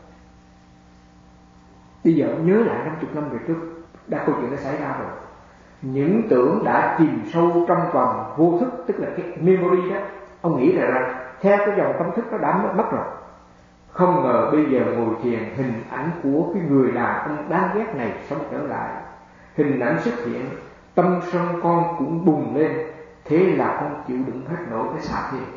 Bây giờ ông nhớ lại năm mươi năm về trước, đã câu chuyện đã xảy ra rồi. Những tưởng đã chìm sâu trong vòng vô thức, tức là cái memory đó, ông nghĩ rằng là theo cái dòng tâm thức nó đã mất, mất rồi. Không ngờ bây giờ ngồi thiền, hình ảnh của cái người đàn ông đáng ghét này sống trở lại. hình ảnh xuất hiện, tâm sân con cũng bùng lên. Thế là con chịu đựng hết nổi cái xả thiệt.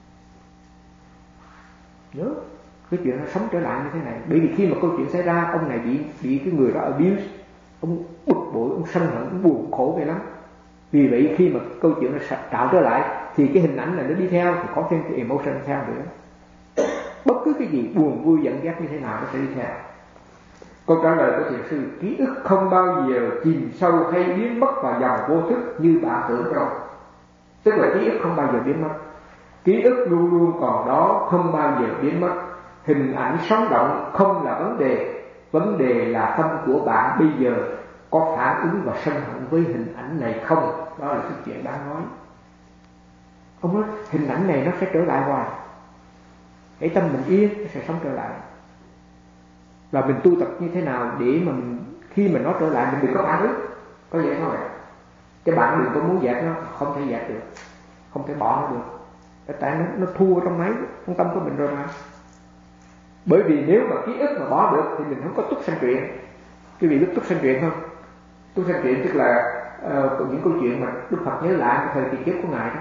Nhớ cái chuyện nó sống trở lại như thế này. Bởi vì khi mà câu chuyện xảy ra, ông này bị bị cái người đó abuse, ông bực bội, ông sân hận, ông buồn khổ vậy lắm. Vì vậy khi mà câu chuyện nó tạo trở lại thì cái hình ảnh này nó đi theo, thì có thêm cái emotion theo nữa. Bất cứ cái gì buồn vui giận ghét như thế nào nó sẽ đi theo. Câu trả lời của thiền sư: ký ức không bao giờ chìm sâu hay biến mất vào dòng vô thức như bạn tưởng đâu. Tức là ký ức không bao giờ biến mất. Ký ức luôn luôn còn đó, không bao giờ biến mất. Hình ảnh sống động không là vấn đề. Vấn đề là tâm của bạn bây giờ có phản ứng và sân hận với hình ảnh này không? Đó là cái chuyện đáng nói. Ông nói hình ảnh này nó sẽ trở lại hoài. Hãy tâm mình yên, nó sẽ sống trở lại. Và mình tu tập như thế nào để mà mình, khi mà nó trở lại mình đừng có phản ứng. Có vậy thôi. Cái bạn đừng có muốn dẹp nó, không thể dẹp được, không thể bỏ nó được. Tại nó, nó thua trong máy, trong tâm của mình rồi mà. Bởi vì nếu mà ký ức mà bỏ được thì mình không có túc sanh truyện. Quý vị biết túc sanh truyện không? Túc sanh truyện tức là uh, những câu chuyện mà Đức Phật nhớ lại cái thời kỳ kiếp của Ngài đó.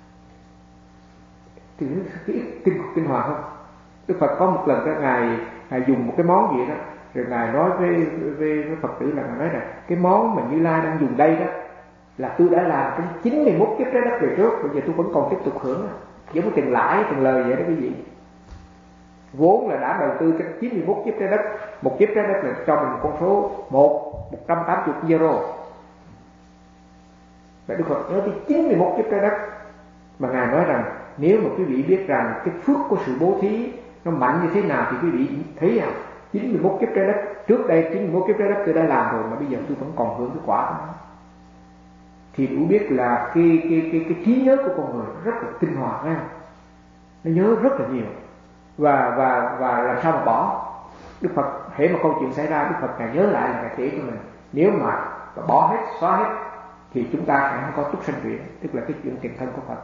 Thì ký ức kinh kinh hoàng không? Đức Phật có một lần đó, Ngài, Ngài dùng một cái món gì đó, rồi Ngài nói với, với, với Phật tử là Ngài nói là cái món mà Như Lai đang dùng đây đó là tôi đã làm trong chín mươi mốt kiếp trái đất về trước, bây giờ tôi vẫn còn tiếp tục hưởng, giống tiền lãi tiền lời vậy đó quý vị. Vốn là đã đầu tư cho chín mươi mốt kiếp trái đất, một kiếp trái đất là cho mình con số một một trăm tám mươi euro. Vậy Đức Phật nhớ tới chín mươi mốt kiếp trái đất, mà Ngài nói rằng nếu mà quý vị biết rằng cái phước của sự bố thí nó mạnh như thế nào thì quý vị thấy à, chín mươi mốt kiếp trái đất, trước đây chín mươi mốt kiếp trái đất tôi đã làm rồi mà bây giờ tôi vẫn còn hưởng cái quả đó. Thì đủ biết là cái cái cái cái trí nhớ của con người rất là tinh hoa nha. Nó nhớ rất là nhiều. Và và và làm sao mà bỏ? Đức Phật hễ mà câu chuyện xảy ra, Đức Phật Ngài nhớ lại là Ngài kể cho mình. Nếu mà bỏ hết, xóa hết thì chúng ta sẽ không có túc sanh truyện, tức là cái chuyện tiền thân của Phật.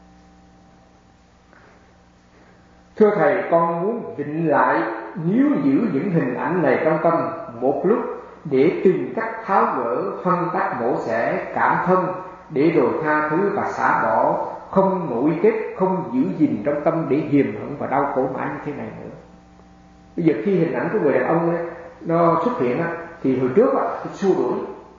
Thưa Thầy, con muốn vịnh lại níu giữ những hình ảnh này trong tâm một lúc để tìm cách tháo gỡ, phân tách, mổ xẻ, cảm thân, để rồi tha thứ và xả bỏ, không nổi kết, không giữ gìn trong tâm để hiềm hận và đau khổ mãi như thế này nữa. Bây giờ khi hình ảnh của người đàn ông ấy, nó xuất hiện á, thì hồi trước á, tôi xua đuổi.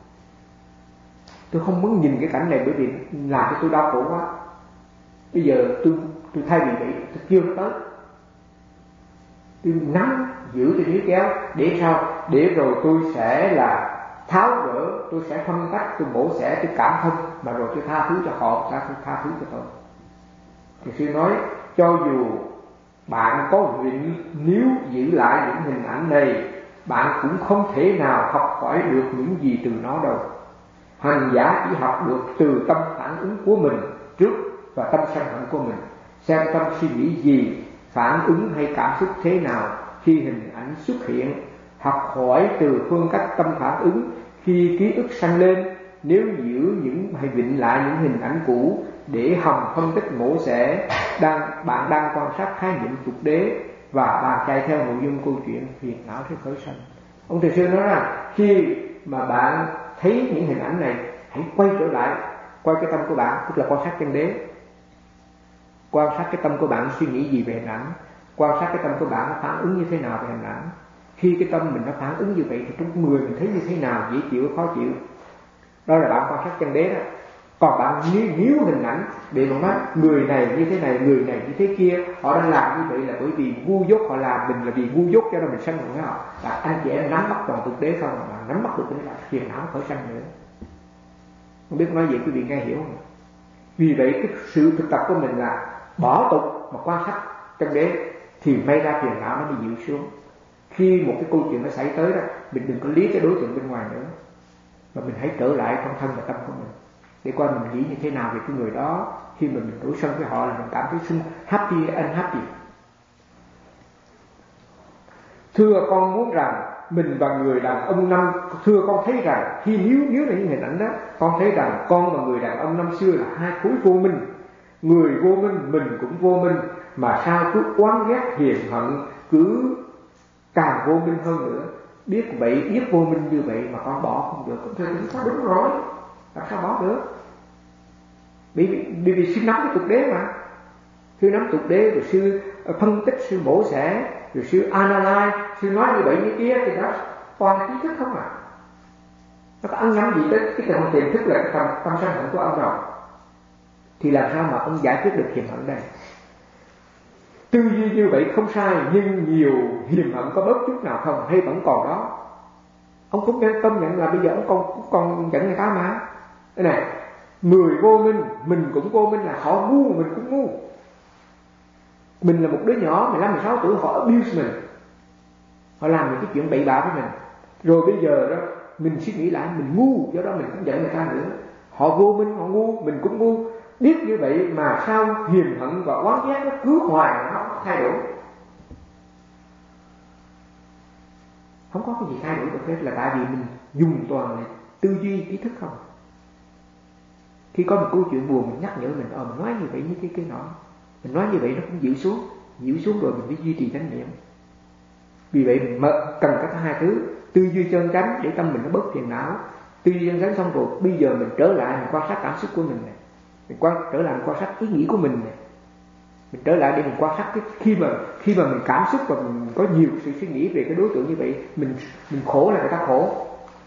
Tôi không muốn nhìn cái cảnh này bởi vì làm cho tôi đau khổ quá. Bây giờ tôi tôi thay vì vậy, tôi kêu nó tới. Tôi nắm giữ, tôi níu kéo để sao? Để rồi tôi sẽ là tháo gỡ, tôi sẽ phân tách, tôi mổ xẻ, tôi cảm thông, mà rồi tôi tha thứ cho họ, tôi tha thứ cho tôi. Thì sư nói cho dù bạn có vịnh níu giữ lại những hình ảnh này, bạn cũng không thể nào học hỏi được những gì từ nó đâu. Hành giả chỉ học được từ tâm phản ứng của mình trước và tâm sân hận của mình, xem tâm suy nghĩ gì, phản ứng hay cảm xúc thế nào khi hình ảnh xuất hiện. Học hỏi từ phương cách tâm phản ứng khi ký ức sanh lên. Nếu giữ những hay vịnh lại những hình ảnh cũ để hòng phân tích mổ xẻ, đang bạn đang quan sát khái niệm tục đế và bạn chạy theo nội dung câu chuyện, phiền não sẽ khởi sanh. Ông thầy sư nói rằng khi mà bạn thấy những hình ảnh này, hãy quay trở lại, quay cái tâm của bạn, tức là quan sát chân đế, quan sát cái tâm của bạn suy nghĩ gì về hình ảnh, quan sát cái tâm của bạn nó phản ứng như thế nào về hình ảnh. Khi cái tâm mình nó phản ứng như vậy thì trong người mình thấy như thế nào, dễ chịu khó chịu, đó là bạn quan sát chân đế đó. Còn bạn níu, níu hình ảnh để mà nói người này như thế này, người này như thế kia, họ đang làm như vậy là bởi vì ngu dốt họ làm, mình là vì ngu dốt cho nên mình sân hận với họ. Là anh chị em nắm bắt toàn thực đế không, mà nắm bắt được cái là phiền não khởi sanh nữa. Không biết nói vậy quý vị nghe hiểu không? Vì vậy cái sự thực tập của mình là bỏ tục mà quan sát chân đế thì may ra phiền não nó mới dịu xuống. Khi một cái câu chuyện nó xảy tới đó, mình đừng có lý cái đối tượng bên ngoài nữa, mà mình hãy trở lại trong thân và tâm của mình để coi mình nghĩ như thế nào về cái người đó. Khi mà mình đối sân với họ là mình cảm thấy xung happy and happy. Thưa con muốn rằng mình và người đàn ông năm thưa con thấy rằng khi níu níu lại những hình ảnh đó, con thấy rằng con và người đàn ông năm xưa là hai khối vô minh. Người vô minh, mình cũng vô minh, mà sao cứ oán ghét hiềm hận, cứ càng vô minh hơn nữa. biết vậy, biết vô minh như vậy mà con bỏ không được. Con thưa thì sao đúng rồi, làm sao bỏ được? Bởi vì, bởi vì sư nắm cái tục đế mà. Sư nắm tục đế rồi sư phân tích, sư mổ xẻ, rồi sư analyze, sư nói như vậy như kia thì đó toàn kiến thức không à. Nó có ăn nhắm gì tới cái phần tiềm thức là cái tâm, tâm sân hận của ông rồi. Thì làm sao mà ông giải quyết được hiềm hận đây? Tư duy như vậy không sai, nhưng nhiều hiềm hận có bớt chút nào không hay vẫn còn đó. Ông cũng nên công nhận là bây giờ ông còn, cũng còn giận người ta mà. Đây này, người vô minh, mình cũng vô minh, là họ ngu mình cũng ngu. Mình là một đứa nhỏ mười lăm mười sáu tuổi, họ abuse mình, họ làm những cái chuyện bậy bạ với mình. Rồi bây giờ đó mình suy nghĩ lại, mình ngu, do đó mình cũng giận người ta nữa. Họ vô minh, họ ngu, mình cũng ngu. Biết như vậy mà sao hiềm hận và oán ghét nó cứ hoài, nó không thay đổi. Không có cái gì thay đổi được hết, là tại vì mình dùng toàn là tư duy ý thức không. Khi có một câu chuyện buồn mình nhắc nhở mình, ờ mình nói như vậy như cái cái nọ, mình nói như vậy nó cũng dịu xuống, dịu xuống rồi mình mới duy trì chánh niệm. Vì vậy mình cần cả hai thứ, tư duy chân chánh để tâm mình nó bớt phiền não. Tư duy chân chánh xong rồi, bây giờ mình trở lại mình quan sát cảm xúc của mình này, mình quan trở lại mình quan sát ý nghĩ của mình này, mình trở lại để mình quan sát cái khi mà khi mà mình cảm xúc và mình có nhiều sự suy nghĩ về cái đối tượng như vậy, mình mình khổ là người ta khổ.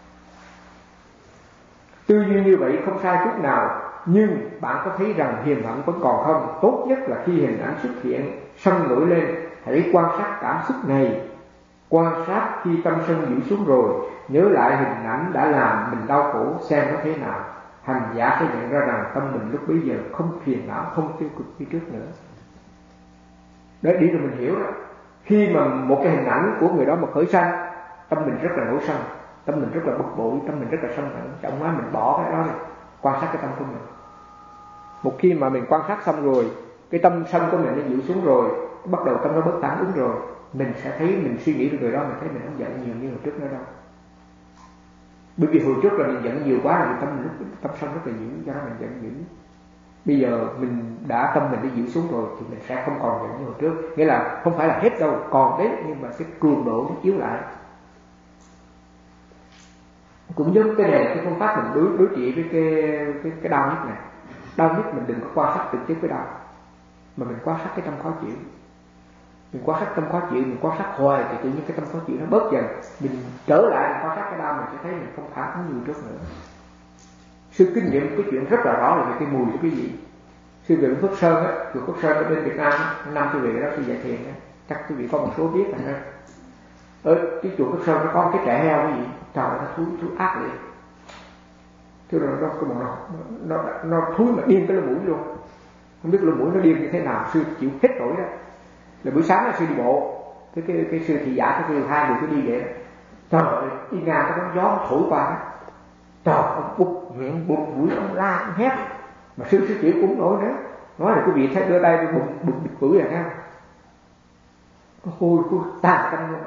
Tư duy như vậy không sai chút nào, nhưng bạn có thấy rằng hiềm hận vẫn còn không? Tốt nhất là khi hình ảnh xuất hiện, sân nổi lên, hãy quan sát cảm xúc này. Quan sát khi tâm sân dịu xuống rồi, nhớ lại hình ảnh đã làm mình đau khổ xem nó thế nào. Hành giả sẽ nhận ra rằng tâm mình lúc bấy giờ không phiền não, không tiêu cực như trước nữa. Đấy, đi rồi mình hiểu đó. Khi mà một cái hình ảnh của người đó mà khởi sanh, tâm mình rất là nổi sân, tâm mình rất là bực bội, tâm mình rất là sân hận. Trọng quá mình bỏ cái đó này, quan sát cái tâm của mình. Một khi mà mình quan sát xong rồi, cái tâm sân của mình nó dịu xuống rồi, bắt đầu tâm nó bớt tán ứng rồi, mình sẽ thấy mình suy nghĩ về người đó, mình thấy mình không giận nhiều như hồi trước nữa đâu. Bởi vì hồi trước là mình giận nhiều quá rồi, tâm mình lúc tâm sân rất là dữ, do đó mình giận dữ. Bây giờ mình đã tâm mình đã dịu xuống rồi thì mình sẽ không còn giận như hồi trước. Nghĩa là không phải là hết đâu, còn đấy, nhưng mà cái cường độ nó yếu lại. Cũng giống cái này, cái phương pháp mình đối đối trị với cái cái cái đau nhức này. Đau nhức mình đừng có quan sát trực tiếp với đau, mà mình quan sát cái tâm khó chịu. Mình quan sát tâm khó chịu, mình quan sát hoài thì tự nhiên cái tâm khó chịu nó bớt dần. Mình trở lại mình quan sát cái đau, mình sẽ thấy mình không phản ứng như trước nữa. Sư kinh nghiệm cái chuyện rất là rõ là về cái mùi của cái gì. Sư về Phước Sơn á, chùa Phước Sơn ở bên Việt Nam á, năm sư về đó sư dạy thiền á, chắc quý vị có một số biết rồi ha. Ở cái chùa Phước Sơn nó có cái trẻ heo cái gì, trời ơi, nó thúi thúi ác liệt. Thế rồi nó cái nó nó nó thúi mà điên cái lỗ mũi luôn. Không biết lỗ mũi nó điên như thế nào, sư chịu hết nổi đó. Là buổi sáng là sư đi bộ, cái cái cái sư thị giả cái sư hai người cứ đi vậy đó. Trời ơi, đi ngang cái bóng gió thổi qua đó. Trời, ông bụt miệng bụt mũi ông la ông hét, mà sư sư chịu cũng nổi nữa. Nói là quý vị thấy đưa tay bụt bụt bịt mũi rồi ha, hôi hôi tàn tâm luôn.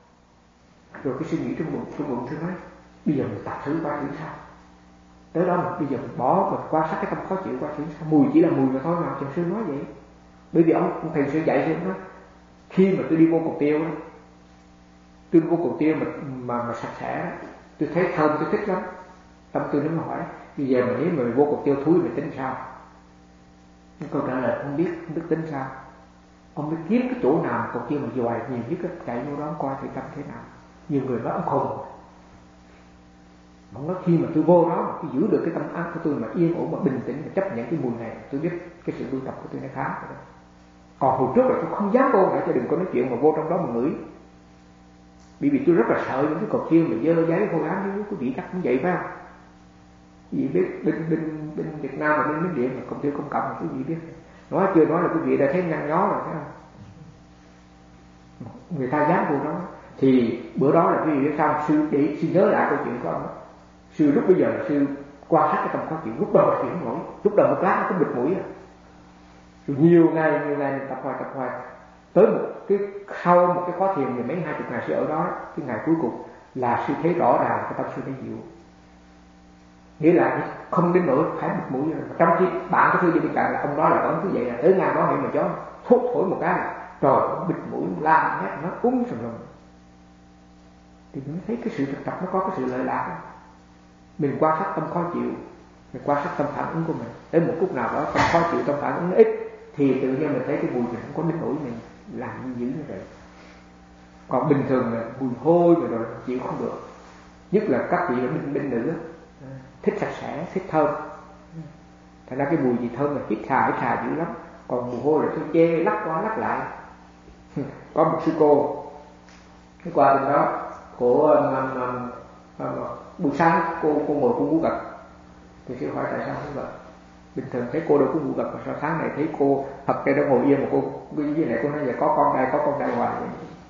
Rồi cái suy nghĩ trong bụng trong bụng sư nói, bây giờ mình tập thử qua thử sao. Tới đó mình bây giờ mình bỏ mình quan sát cái tâm khó chịu qua thử sao. Mùi chỉ là mùi mà thôi mà, trường sư nói vậy. Bởi vì ông, ông thầy sư dạy sư nói, khi mà tôi đi vô cột tiêu đó, tôi đi vô cột tiêu mà mà, mà sạch sẽ đó, tôi thấy thơm tôi thích lắm. Tâm tôi nó mới hỏi, bây giờ mà nếu mà vô cột tiêu thúi mình tính sao? Câu trả lời không biết, không biết tính sao. Ông mới kiếm cái chỗ nào cột tiêu mà dòi nhiều nhất, chạy vô đó coi thử tâm thế nào. Nhiều người nói ông khùng. Ông nói khi mà tôi vô đó mà tôi giữ được cái tâm ác của tôi mà yên ổn mà bình tĩnh mà chấp nhận cái mùi này, tôi biết cái sự tu tập của tôi nó khá rồi đó. Còn hồi trước là tôi không dám vô nữa, cho đừng có nói chuyện mà vô trong đó mà ngửi. Bởi vì tôi rất là sợ những cái cột tiêu mà dơ giấy khô ám, với quý vị chắc cũng vậy phải không? Quý vị biết bên bên bên Việt Nam và bên Miến Điện mà cột tiêu công cộng mà quý vị biết. Nói chưa nói là quý vị đã thấy nhăn nhó rồi phải không? Người ta dám vô đó. Thì bữa đó là quý vị biết sao? Sư để sư nhớ lại câu chuyện của ông đó. Sư lúc bây giờ là sư quan sát cái tâm khó chịu, lúc đầu là chuyển nổi, lúc đầu một lát nó có bịt mũi à. Rồi nhiều ngày nhiều ngày mình tập hoài tập hoài tới một cái sau một cái khóa thiền thì mấy hai chục ngày sư ở đó, cái ngày cuối cùng là sư thấy rõ ràng cái tâm sư nó dịu, nghĩa là không đến nỗi phải bịt mũi rồi. Trong khi bạn của sư đi bên cạnh là ông đó là vẫn cứ vậy, là tới ngày đó hẹn mà gió thuốc thổi một cái là trời bịt mũi la hét nó úng sầm lum. thì mình thấy cái sự thực tập nó có cái sự lợi lạc đó. Mình quan sát tâm khó chịu, mình quan sát tâm phản ứng của mình, đến một lúc nào đó tâm khó chịu, tâm phản ứng ít thì tự nhiên mình thấy cái mùi mình không có đến nỗi mình làm như dữ như vậy. Còn bình thường là mùi hôi rồi, rồi chịu không được, nhất là các vị bên bên nữ thích sạch sẽ, thích thơm. Thành ra cái mùi gì thơm là hít hà hít hà dữ lắm. Còn mùi hôi là tôi chê lắc qua lắc lại. Có một sư cô cái qua bên đó của um, um, um, buổi sáng cô cô ngồi cô ngủ gật, thì sư hỏi tại sao không gật. Bình thường thấy cô đâu có ngủ gật, mà sao sáng này thấy cô thật cái đó ngồi yên mà cô cái gì này cô nói giờ có con đây có con đây hoài.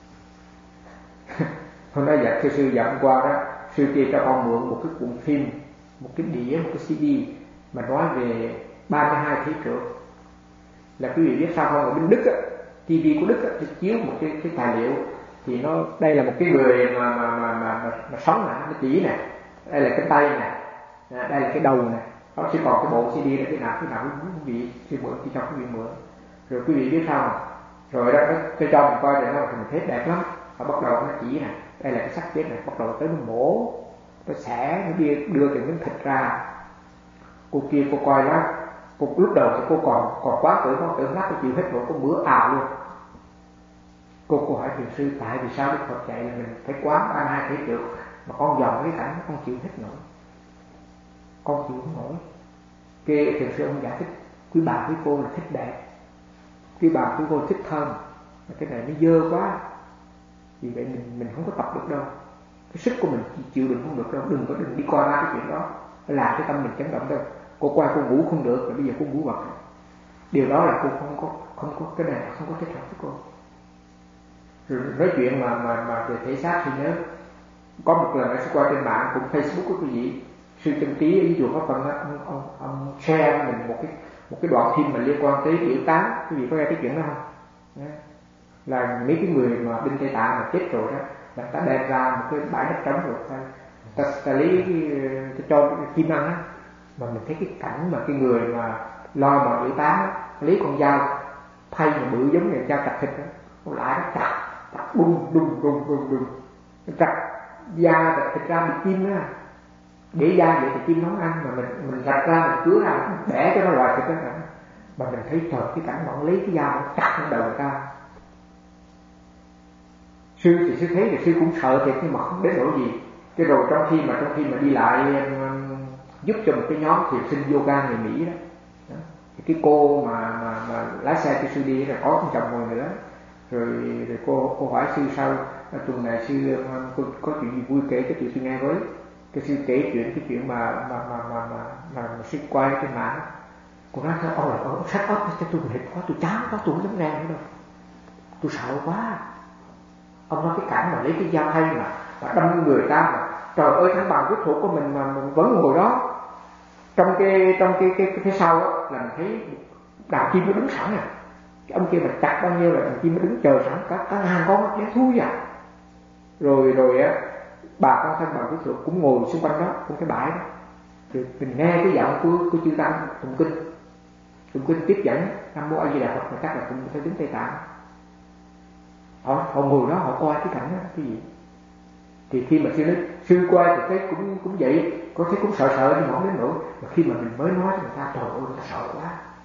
Hôm nay dạ thưa sư dặn qua đó, sư kia cho con mượn một cái cuộn phim, một cái đĩa, một cái xê đê mà nói về ba mươi hai thế kỷ. Là quý vị biết sao không, ở bên Đức á, ti vi của Đức á, thì chiếu một cái cái tài liệu thì nó đây là một cái người mà mà mà mà, mà, mà sống nè, nó chỉ nè, đây là cái tay nè, đây là cái đầu nè, nó sẽ còn cái bộ xê đê là cái nào cái nào quý vị sư mượn thì cho quý vị mượn. Rồi quý vị biết sao không? Rồi đó nó cho cho mình coi để nó mình thấy đẹp lắm. Và bắt đầu nó chỉ nè, đây là cái xác chết này, bắt đầu tới nó mổ, nó xẻ, nó đưa đưa từng miếng thịt ra. Cô kia cô coi đó, cô lúc đầu thì cô còn còn quá tử, quá tử nát, cô chịu hết rồi, cô bữa ào luôn. Cô cô hỏi thiền sư tại vì sao Đức Phật dạy là mình phải quán ba hai thế kỷ mà con dòm cái cảnh con chịu hết nổi, con chịu không nổi. Cái thiền sư ông giải thích quý bà quý cô là thích đẹp, quý bà quý cô thích thơm, mà cái này nó dơ quá, vì vậy mình mình không có tập được đâu, cái sức của mình chịu đựng không được đâu, đừng có đừng đi coi ra cái chuyện đó, làm cái tâm mình chấn động đâu. Cô qua cô ngủ không được, rồi bây giờ cô ngủ vật, điều đó là cô không có không có cái này không có thích hợp với cô. Rồi nói chuyện mà mà mà về thể xác thì nhớ có một lần ở qua trên mạng cũng Facebook của quý vị, sư Chân Trí ở chùa Pháp Vân ông, ông ông share mình một cái một cái đoạn phim mà liên quan tới tiểu tán, quý vị có nghe cái chuyện đó không? Đấy. Là mấy cái người mà bên Tây Tạng mà chết rồi đó, là ta đem ra một cái bãi đất trống rồi ta ta, ta lấy cái, ta cho cái chim ăn á, mà mình thấy cái cảnh mà cái người mà lo mà tiểu tán á, lấy con dao thay mà bự giống như dao chặt thịt đó, nó lại nó chặt chặt đùng đùng đùng đùng đùng chặt da và thịt ra bị chim á, để da vậy thì chim nóng ăn, mà mình mình rạch ra mình cứa ra mình bẻ cho nó loài thịt đó, mà mình thấy trời cái cảnh bọn lấy cái dao chặt lên đầu người ta. Sư thì sư thấy thì sư cũng sợ thiệt nhưng mà không đến nỗi gì. Cái rồi trong khi mà trong khi mà đi lại um, giúp cho một cái nhóm thiền sinh yoga người Mỹ đó, đó. Thì cái cô mà mà mà lái xe cho sư đi là có con chồng ngồi nữa, rồi rồi cô cô hỏi sư sau tuần này sư um, có, có chuyện gì vui kể cho chị sư nghe với. Cái sư kể chuyện cái chuyện mà mà mà mà mà, mà, mà sư quay trên mạng. Cô nói ôi ôi sách ấp cho tôi mệt quá, tôi chán quá, tôi không dám nghe nữa đâu, tôi sợ quá. Ông nói cái cảnh mà lấy cái dao hay mà, mà đâm người ta mà trời ơi thằng bằng quyết thủ của mình mà mình vẫn ngồi đó. Trong cái trong cái cái, cái phía sau đó, là mình thấy đàn chim nó đứng sẵn à. Cái ông kia mà chặt bao nhiêu là đàn chim nó đứng chờ sẵn cả cả ngàn con để thui à. Rồi rồi á bà con thân bằng quyết thủ cũng ngồi xung quanh đó, trong cái bãi đó. Rồi mình nghe cái giọng của của chư tăng tụng kinh, tụng kinh tiếp dẫn Nam Mô A Di Đà Phật, mà chắc là cũng theo tiếng Tây Tạng. Họ, họ ngồi đó họ coi cái cảnh đó cái gì. Thì khi mà sư nói sư quay thì thấy cũng cũng vậy, có thấy cũng sợ sợ nhưng mà không đến nỗi. Mà khi mà mình mới nói cho người ta trời ơi người ta sợ quá.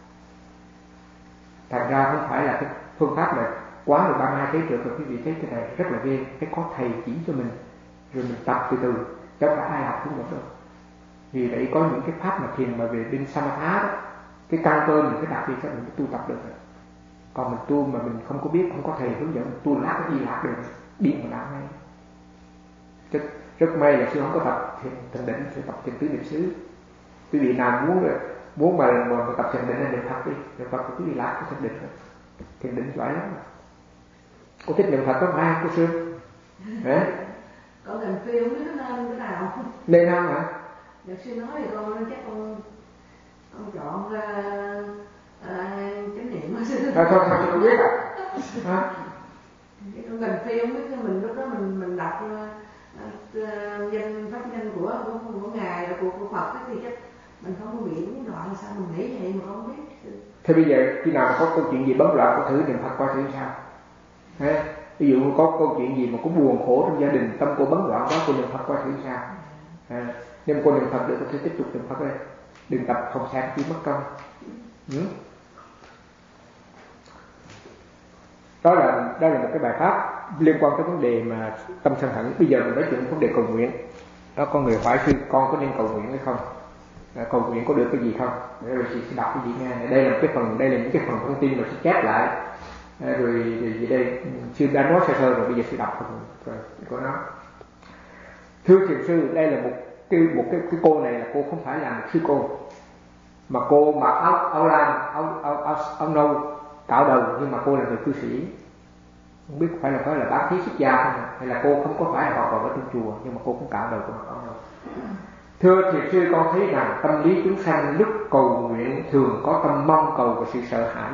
Thành ra không phải là cái phương pháp là quá được ba mươi hai thế trượt, rồi quý vị thấy cái này rất là ghê, phải có thầy chỉ cho mình rồi mình tập từ từ, chứ không phải ai học cũng được đâu. Vì vậy có những cái pháp mà thiền mà về bên Samatha đó, cái căn cơ mình phải đạt đi cho mình tu tập được rồi. Còn mình tu mà mình không có biết, không có thầy hướng dẫn, mình tu lát cái gì lạc được, điện mà đạo ngay. Rất, rất may là sư không có tập thiền thiền định, sư tập thiền tứ niệm xứ. Quý vị nào muốn muốn mà, mà, mà tập thiền định là niệm Phật đi, niệm Phật thì quý vị lạc cái thiền định rồi. Thiền định giỏi lắm. Cô thích niệm Phật có phải không cô sư? Hả? Con cần phim biết nó nên cái nào không? Nên không hả? Được sư nói thì con chắc con con chọn ra à, chánh niệm sư. Thôi thôi thôi tôi biết à. Hả? Con cần phim biết cho mình lúc đó mình mình đọc uh, danh pháp danh của của, của ngài của, của Phật thì chắc mình không có bị đúng đoạn sao mình nghĩ vậy mà không biết. Thế bây giờ khi nào có câu chuyện gì bấm loạn có thử niệm Phật coi thử sao? Hả? Ví dụ có câu chuyện gì mà có buồn khổ trong gia đình, tâm cô bấn loạn quá, cô niệm Phật qua thử sao. À, nhưng cô niệm Phật được có thể tiếp tục niệm Phật đây, đừng tập không sang chỉ mất công. Ừ. Đó là đó là một cái bài pháp liên quan tới vấn đề mà tâm sân hận. Bây giờ mình nói chuyện vấn đề cầu nguyện. Đó, con người hỏi sư con có nên cầu nguyện hay không? À, cầu nguyện có được cái gì không? Rồi chị sẽ đọc cái gì nghe. Đây là cái phần, đây là những cái phần thông tin mà sẽ chép lại. À, rồi, rồi đây sư đã nói sơ sơ rồi, bây giờ sẽ đọc phần rồi của nó. Thưa thiền sư, đây là một cái một cái, cái cô này là cô không phải là một sư cô, mà cô mặc áo áo lam, áo áo áo, áo nâu cạo đầu, nhưng mà cô là người cư sĩ. Không biết phải là phải là bác thí xuất gia không, hay là cô không có phải là hoạt động ở trong chùa, nhưng mà cô cũng cạo đầu, cô mặc áo nâu. Thưa thiền sư, con thấy rằng tâm lý chúng sanh lúc cầu nguyện thường có tâm mong cầu và sự sợ hãi.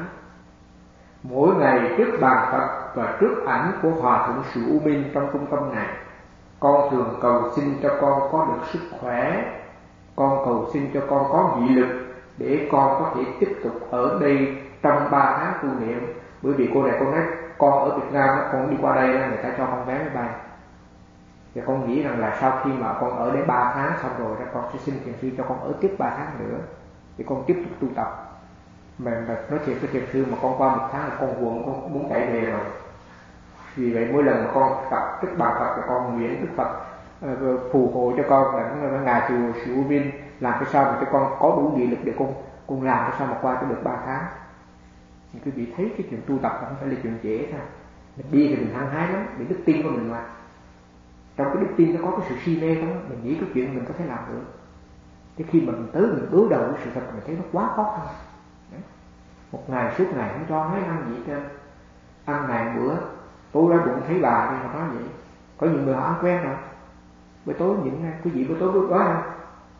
Mỗi ngày trước bàn Phật và trước ảnh của Hòa Thượng Sự U Minh trong trung tâm này, con thường cầu xin cho con có được sức khỏe, con cầu xin cho con có nghị lực để con có thể tiếp tục ở đây trong ba tháng tu niệm. Bởi vì cô này con nói con ở Việt Nam, con đi qua đây người ta cho con vé máy bay, và con nghĩ rằng là sau khi mà con ở đây ba tháng xong rồi ra con sẽ xin thiền sư cho con ở tiếp ba tháng nữa để con tiếp tục tu tập. Mà, mà nói thiệt với thiền sư, mà con qua một tháng là con buồn, con muốn chạy về rồi. Vì vậy mỗi lần mà con tập tức bà Phật là con nguyện Đức Phật uh, phù hộ cho con là ngài chùa Sự U Minh làm cái sao mà cho con có đủ nghị lực để con con làm cái sao mà qua cho được ba tháng. Thì quý vị thấy cái chuyện tu tập không phải là chuyện dễ thôi. Mình đi thì mình hăng hái lắm, vì đức tin của mình mà. Trong cái đức tin nó có cái sự si mê đó, mình nghĩ cái chuyện mình có thể làm được. Thế khi mà mình tới mình đối đầu với sự thật, mình thấy nó quá khó khăn. Đấy. Một ngày suốt ngày không cho nói ăn gì trơn, ăn ngày bữa, tối ra bụng thấy bà đi mà nói vậy. Có nhiều người họ ăn quen rồi. Bữa tối những quý vị bữa tối bữa đó không?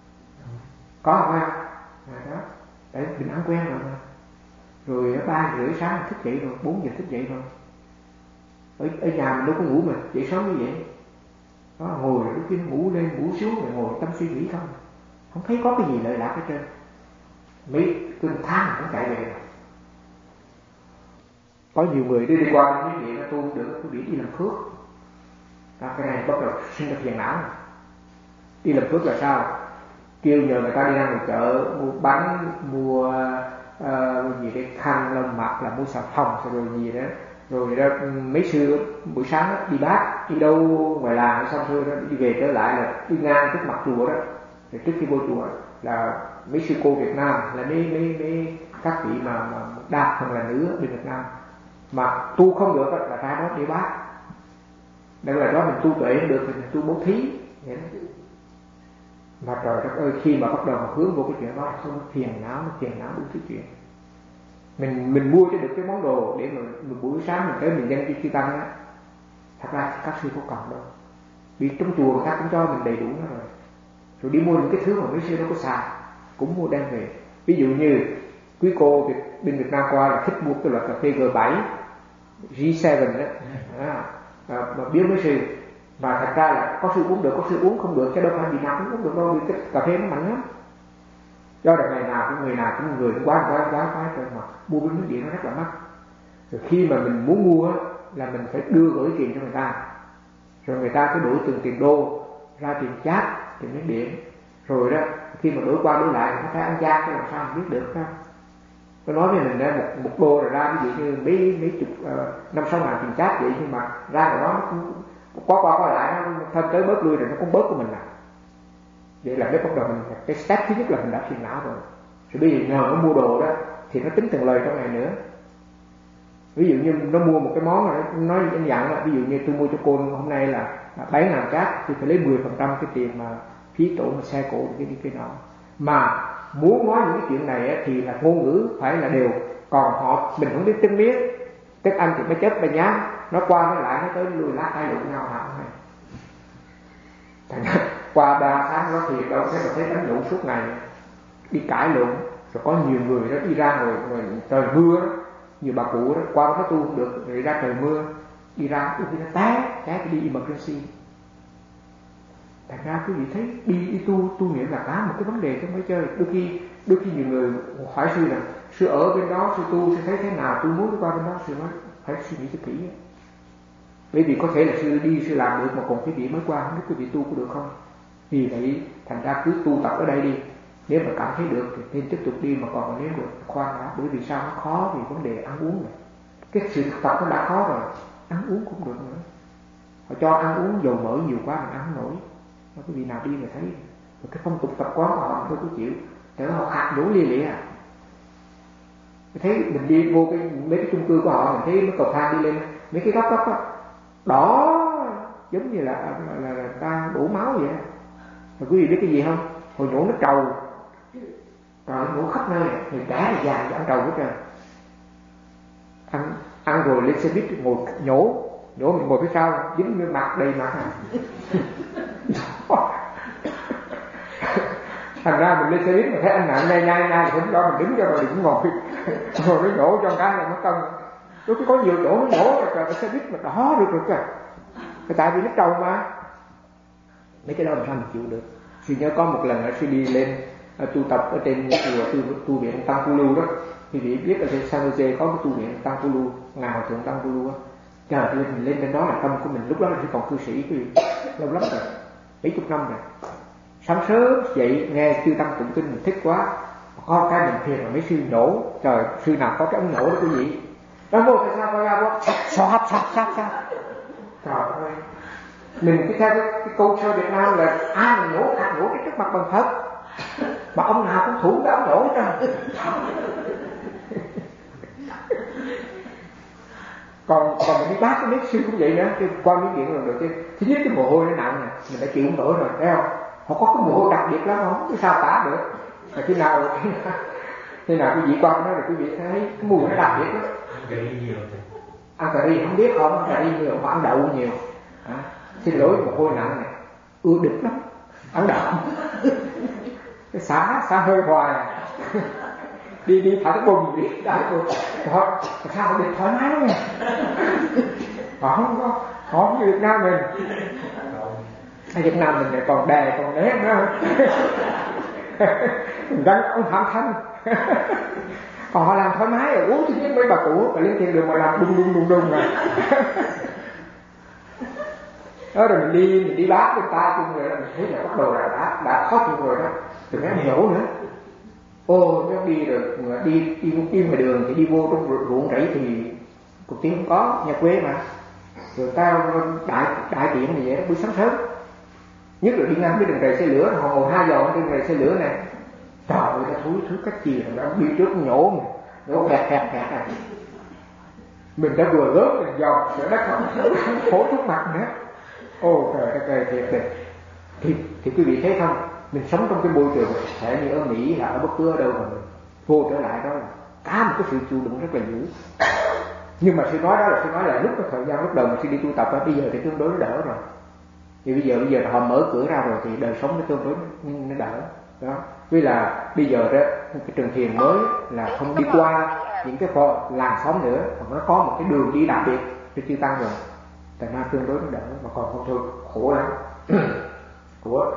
Có không ăn? Đó. Đấy, mình ăn quen rồi mà. Rồi ba rưỡi sáng thức dậy rồi, bốn giờ thức dậy rồi. Ở, ở nhà mình đâu có ngủ mà, dậy sớm như vậy. Đó, ngồi rồi lúc khi ngủ lên, ngủ xuống rồi ngồi tâm suy nghĩ không. Không thấy có cái gì lợi lạc hết trơn. Mấy cơn tháng cũng chạy về rồi. Có nhiều người đi đi qua mấy vị nó tu được, quý vị đi làm phước. Đó, cái này bắt đầu sinh ra phiền não. Đi làm phước là sao? Kêu nhờ người ta đi ra ngoài chợ mua bánh, mua uh, gì đấy, khăn lông mặt, là mua xà phòng rồi gì đó. Rồi đó mấy sư buổi sáng đó, đi bát đi đâu ngoài làng xong rồi đó, đi về trở lại là đi ngang trước mặt chùa đó. Rồi trước khi vô chùa là mấy sư cô Việt Nam, là mấy mấy mấy các vị mà, mà đa phần là nữ bên Việt Nam mà tu không được là ra đó đi bát. Đây là đó mình tu tuệ được thì mình tu bố thí. Mà trời đất ơi, khi mà bắt đầu mà hướng vô cái chuyện đó, không phiền não, nó phiền não đủ thứ chuyện. Mình mình mua cho được cái món đồ để mà, mà buổi sáng mình tới mình dâng cho chư tăng á, thật ra các sư có cần đâu. Vì trong chùa người ta cũng cho mình đầy đủ nó rồi. Rồi đi mua những cái thứ mà mấy sư đâu có xài, cũng mua đem về. Ví dụ như quý cô Việt, bên Việt Nam qua là thích mua cái loại cà phê G bảy, G bảy đó, à, à, mà biếu mấy sư. Mà thật ra là có sư uống được, có sư uống không được, chứ đâu phải vì nào cũng uống được đâu, vì cái cà phê nó mạnh lắm. Do là ngày nào cũng người nào cũng người cũng quá quá quá quá rồi, mà mua bên nước điện nó rất là mắc. Rồi khi mà mình muốn mua là mình phải đưa gửi tiền cho người ta, rồi người ta cứ đổi từng tiền đô ra tiền chát, tiền nước điện. Rồi đó khi mà đổi qua đổi lại nó phải ăn chát, cái làm sao mình biết được không? Tôi nói với mình đó, một, một đô rồi ra ví dụ như mấy mấy chục uh, năm sáu ngàn tiền chát vậy, nhưng mà ra rồi đó nó cũng quá qua qua lại, nó thân tới bớt lui rồi nó cũng bớt của mình à. Vậy là cái bắt đầu mình, cái step thứ nhất là mình đã phiền não rồi. Rồi bây giờ nhờ nó mua đồ đó thì nó tính từng lời trong ngày nữa. Ví dụ như nó mua một cái món rồi nó nói anh dặn là ví dụ như tôi mua cho cô hôm nay là bảy ngàn cát, thì phải lấy mười phần trăm cái tiền mà phí tổ mà xe cổ cái đi cái nọ. Mà muốn nói những cái chuyện này thì là ngôn ngữ phải là đều, còn họ mình không biết tiếng biết, tức anh thì mới chết bà nhá, nó qua nó lại nó tới lùi lá hai lụng nhau hả này. Qua ba tháng đó thì đâu thấy mà thấy đánh lộn suốt ngày, đi cãi lộn. Rồi có nhiều người đó đi ra ngoài, ngoài trời mưa đó, nhiều bà cụ đó qua đó tu không được, rồi ra trời mưa đi ra đi nó té té cái đi emergency. Thành ra quý vị thấy đi đi tu tu niệm là cả một cái vấn đề chứ không phải chơi. Đôi khi đôi khi nhiều người hỏi sư là sư ở bên đó sư tu sư thấy thế nào, tôi muốn qua bên đó, sư nói phải suy nghĩ cho kỹ. Bởi vì có thể là sư đi sư làm được mà còn quý vị mới qua, không biết quý vị tu có được không. Vì vậy thành ra cứ tu tập ở đây đi. Nếu mà cảm thấy được thì nên tiếp tục đi, mà còn nếu được khoan đã. Bởi vì sao nó khó, vì vấn đề ăn uống này. Cái sự thực tập nó đã khó rồi, ăn uống cũng được nữa. Họ cho ăn uống dầu mỡ nhiều quá mình ăn không nổi. Có quý vị nào đi mà thấy rồi cái phong tục tập quán của họ tôi có chịu. Để họ hạt đổ lia lịa à. Thấy mình đi vô cái mấy cái chung cư của họ, mình thấy mấy cầu thang đi lên mấy cái góc góc đó, đỏ giống như là là, là, là ta đổ máu vậy. Rồi quý vị biết cái gì không? Hồi nhổ nước trầu, rồi nhổ khắp nơi, người trẻ là già ăn trầu hết trơn. Ăn ăn rồi lên xe buýt ngồi nhổ, nhổ mình ngồi phía sau dính nước mặt đầy mặt. Thành ra mình lên xe buýt mà thấy anh nạn nhai nhai nhai thì không cho mình đứng cho rồi đừng ngồi rồi nó nhổ cho cái là nó cân. Lúc có nhiều chỗ nó nhổ rồi trời, xe buýt mà đỏ được rồi kìa. Tại vì nó trầu mà. Mấy cái đó làm sao mình chịu được. Sư nhớ có một lần sư đi lên uh, tu tập ở trên chùa tu, tu viện Tăng Pulu đó. Thì vị biết ở trên San Jose có cái tu viện Tăng Pulu, ngài hòa thượng Tăng Pulu á. Trời, mình lên trên đó là tâm của mình lúc đó là chỉ còn cư sĩ quý vị, lâu lắm rồi, mấy chục năm rồi. Sáng sớm dậy nghe chư tăng tụng kinh mình thích quá, có cái mình thiền mà mấy sư nổ, trời, sư nào có cái ống nổ đó quý vị, nó vô tại sao coi ra vô, xoát xoát xoát xoát, trời ơi, mình cứ theo cái, cái câu sơ Việt Nam là ai mà nổ hạt nổ cái trước mặt bằng Phật, mà ông nào cũng thủ cái ống nổ hết trơn. Còn còn mình đi bác cái mấy sư cũng vậy nữa, chứ qua miếng điện rồi được chứ. Thứ nhất cái mồ hôi nó nặng nè, mình đã chịu không nổi rồi, thấy không? Họ có cái mồ hôi đặc biệt lắm không? Chứ sao tả được? Mà khi nào khi nào quý vị qua nó rồi quý vị thấy cái mùi nó đặc biệt lắm. Ăn cà ri không biết không? Ăn cà ri nhiều, mà ăn đậu nhiều. À, xin lỗi mồ hôi nặng nè, ưa đực lắm, ăn đậu. Cái xả xả hơi hoài. đi đi phải cái bùng đi đại rồi họ sao được thoải mái lắm nha, họ không có họ không như Việt Nam mình. Ở Việt Nam mình lại còn đè còn né nữa, mình đang ông Phạm Thanh. Còn họ làm thoải mái rồi uống chứ mấy bà cụ và lên thiên đường mà làm đung đung đung đung rồi. Đó rồi mình đi mình đi bác người ta chung rồi mình thấy là bắt đầu là đã đã khó chịu rồi đó, từ mấy ông nhổ nữa. Ô, nó đi rồi đi đi đi ngoài đường thì đi vô trong ruộng rẫy thì cuộc tiếng không có, nhà quê mà. Rồi ta đại đại tiện này vậy đó, buổi sáng sớm. Nhất là đi ngang cái đường rầy xe lửa, họ ngồi hai giờ trên rầy xe lửa này. Trời ơi, ta thúi thúi cách gì mà đi trước nhổ mà, nhổ kẹt kẹt kẹt này. Mình đã vừa gớm mình dò sữa đất không khổ trước mặt nữa. Ô trời đất ơi, thiệt tình. Thì thì quý vị thấy không? Mình sống trong cái môi trường thể như ở Mỹ là ở bất cứ ở đâu mà mình vô trở lại đó là cả một cái sự chịu đựng rất là dữ. Nhưng mà sư nói đó là sư nói là lúc cái thời gian lúc đầu mà sư đi tu tập đó, bây giờ thì tương đối nó đỡ rồi. Thì bây giờ bây giờ họ mở cửa ra rồi thì đời sống nó tương đối nó đỡ đó. Vì là bây giờ đó cái trường thiền mới là không đi qua những cái làng xóm nữa, mà nó có một cái đường đi đặc biệt cho chư tăng rồi, thành ra tương đối nó đỡ, mà còn không thôi khổ lắm. Của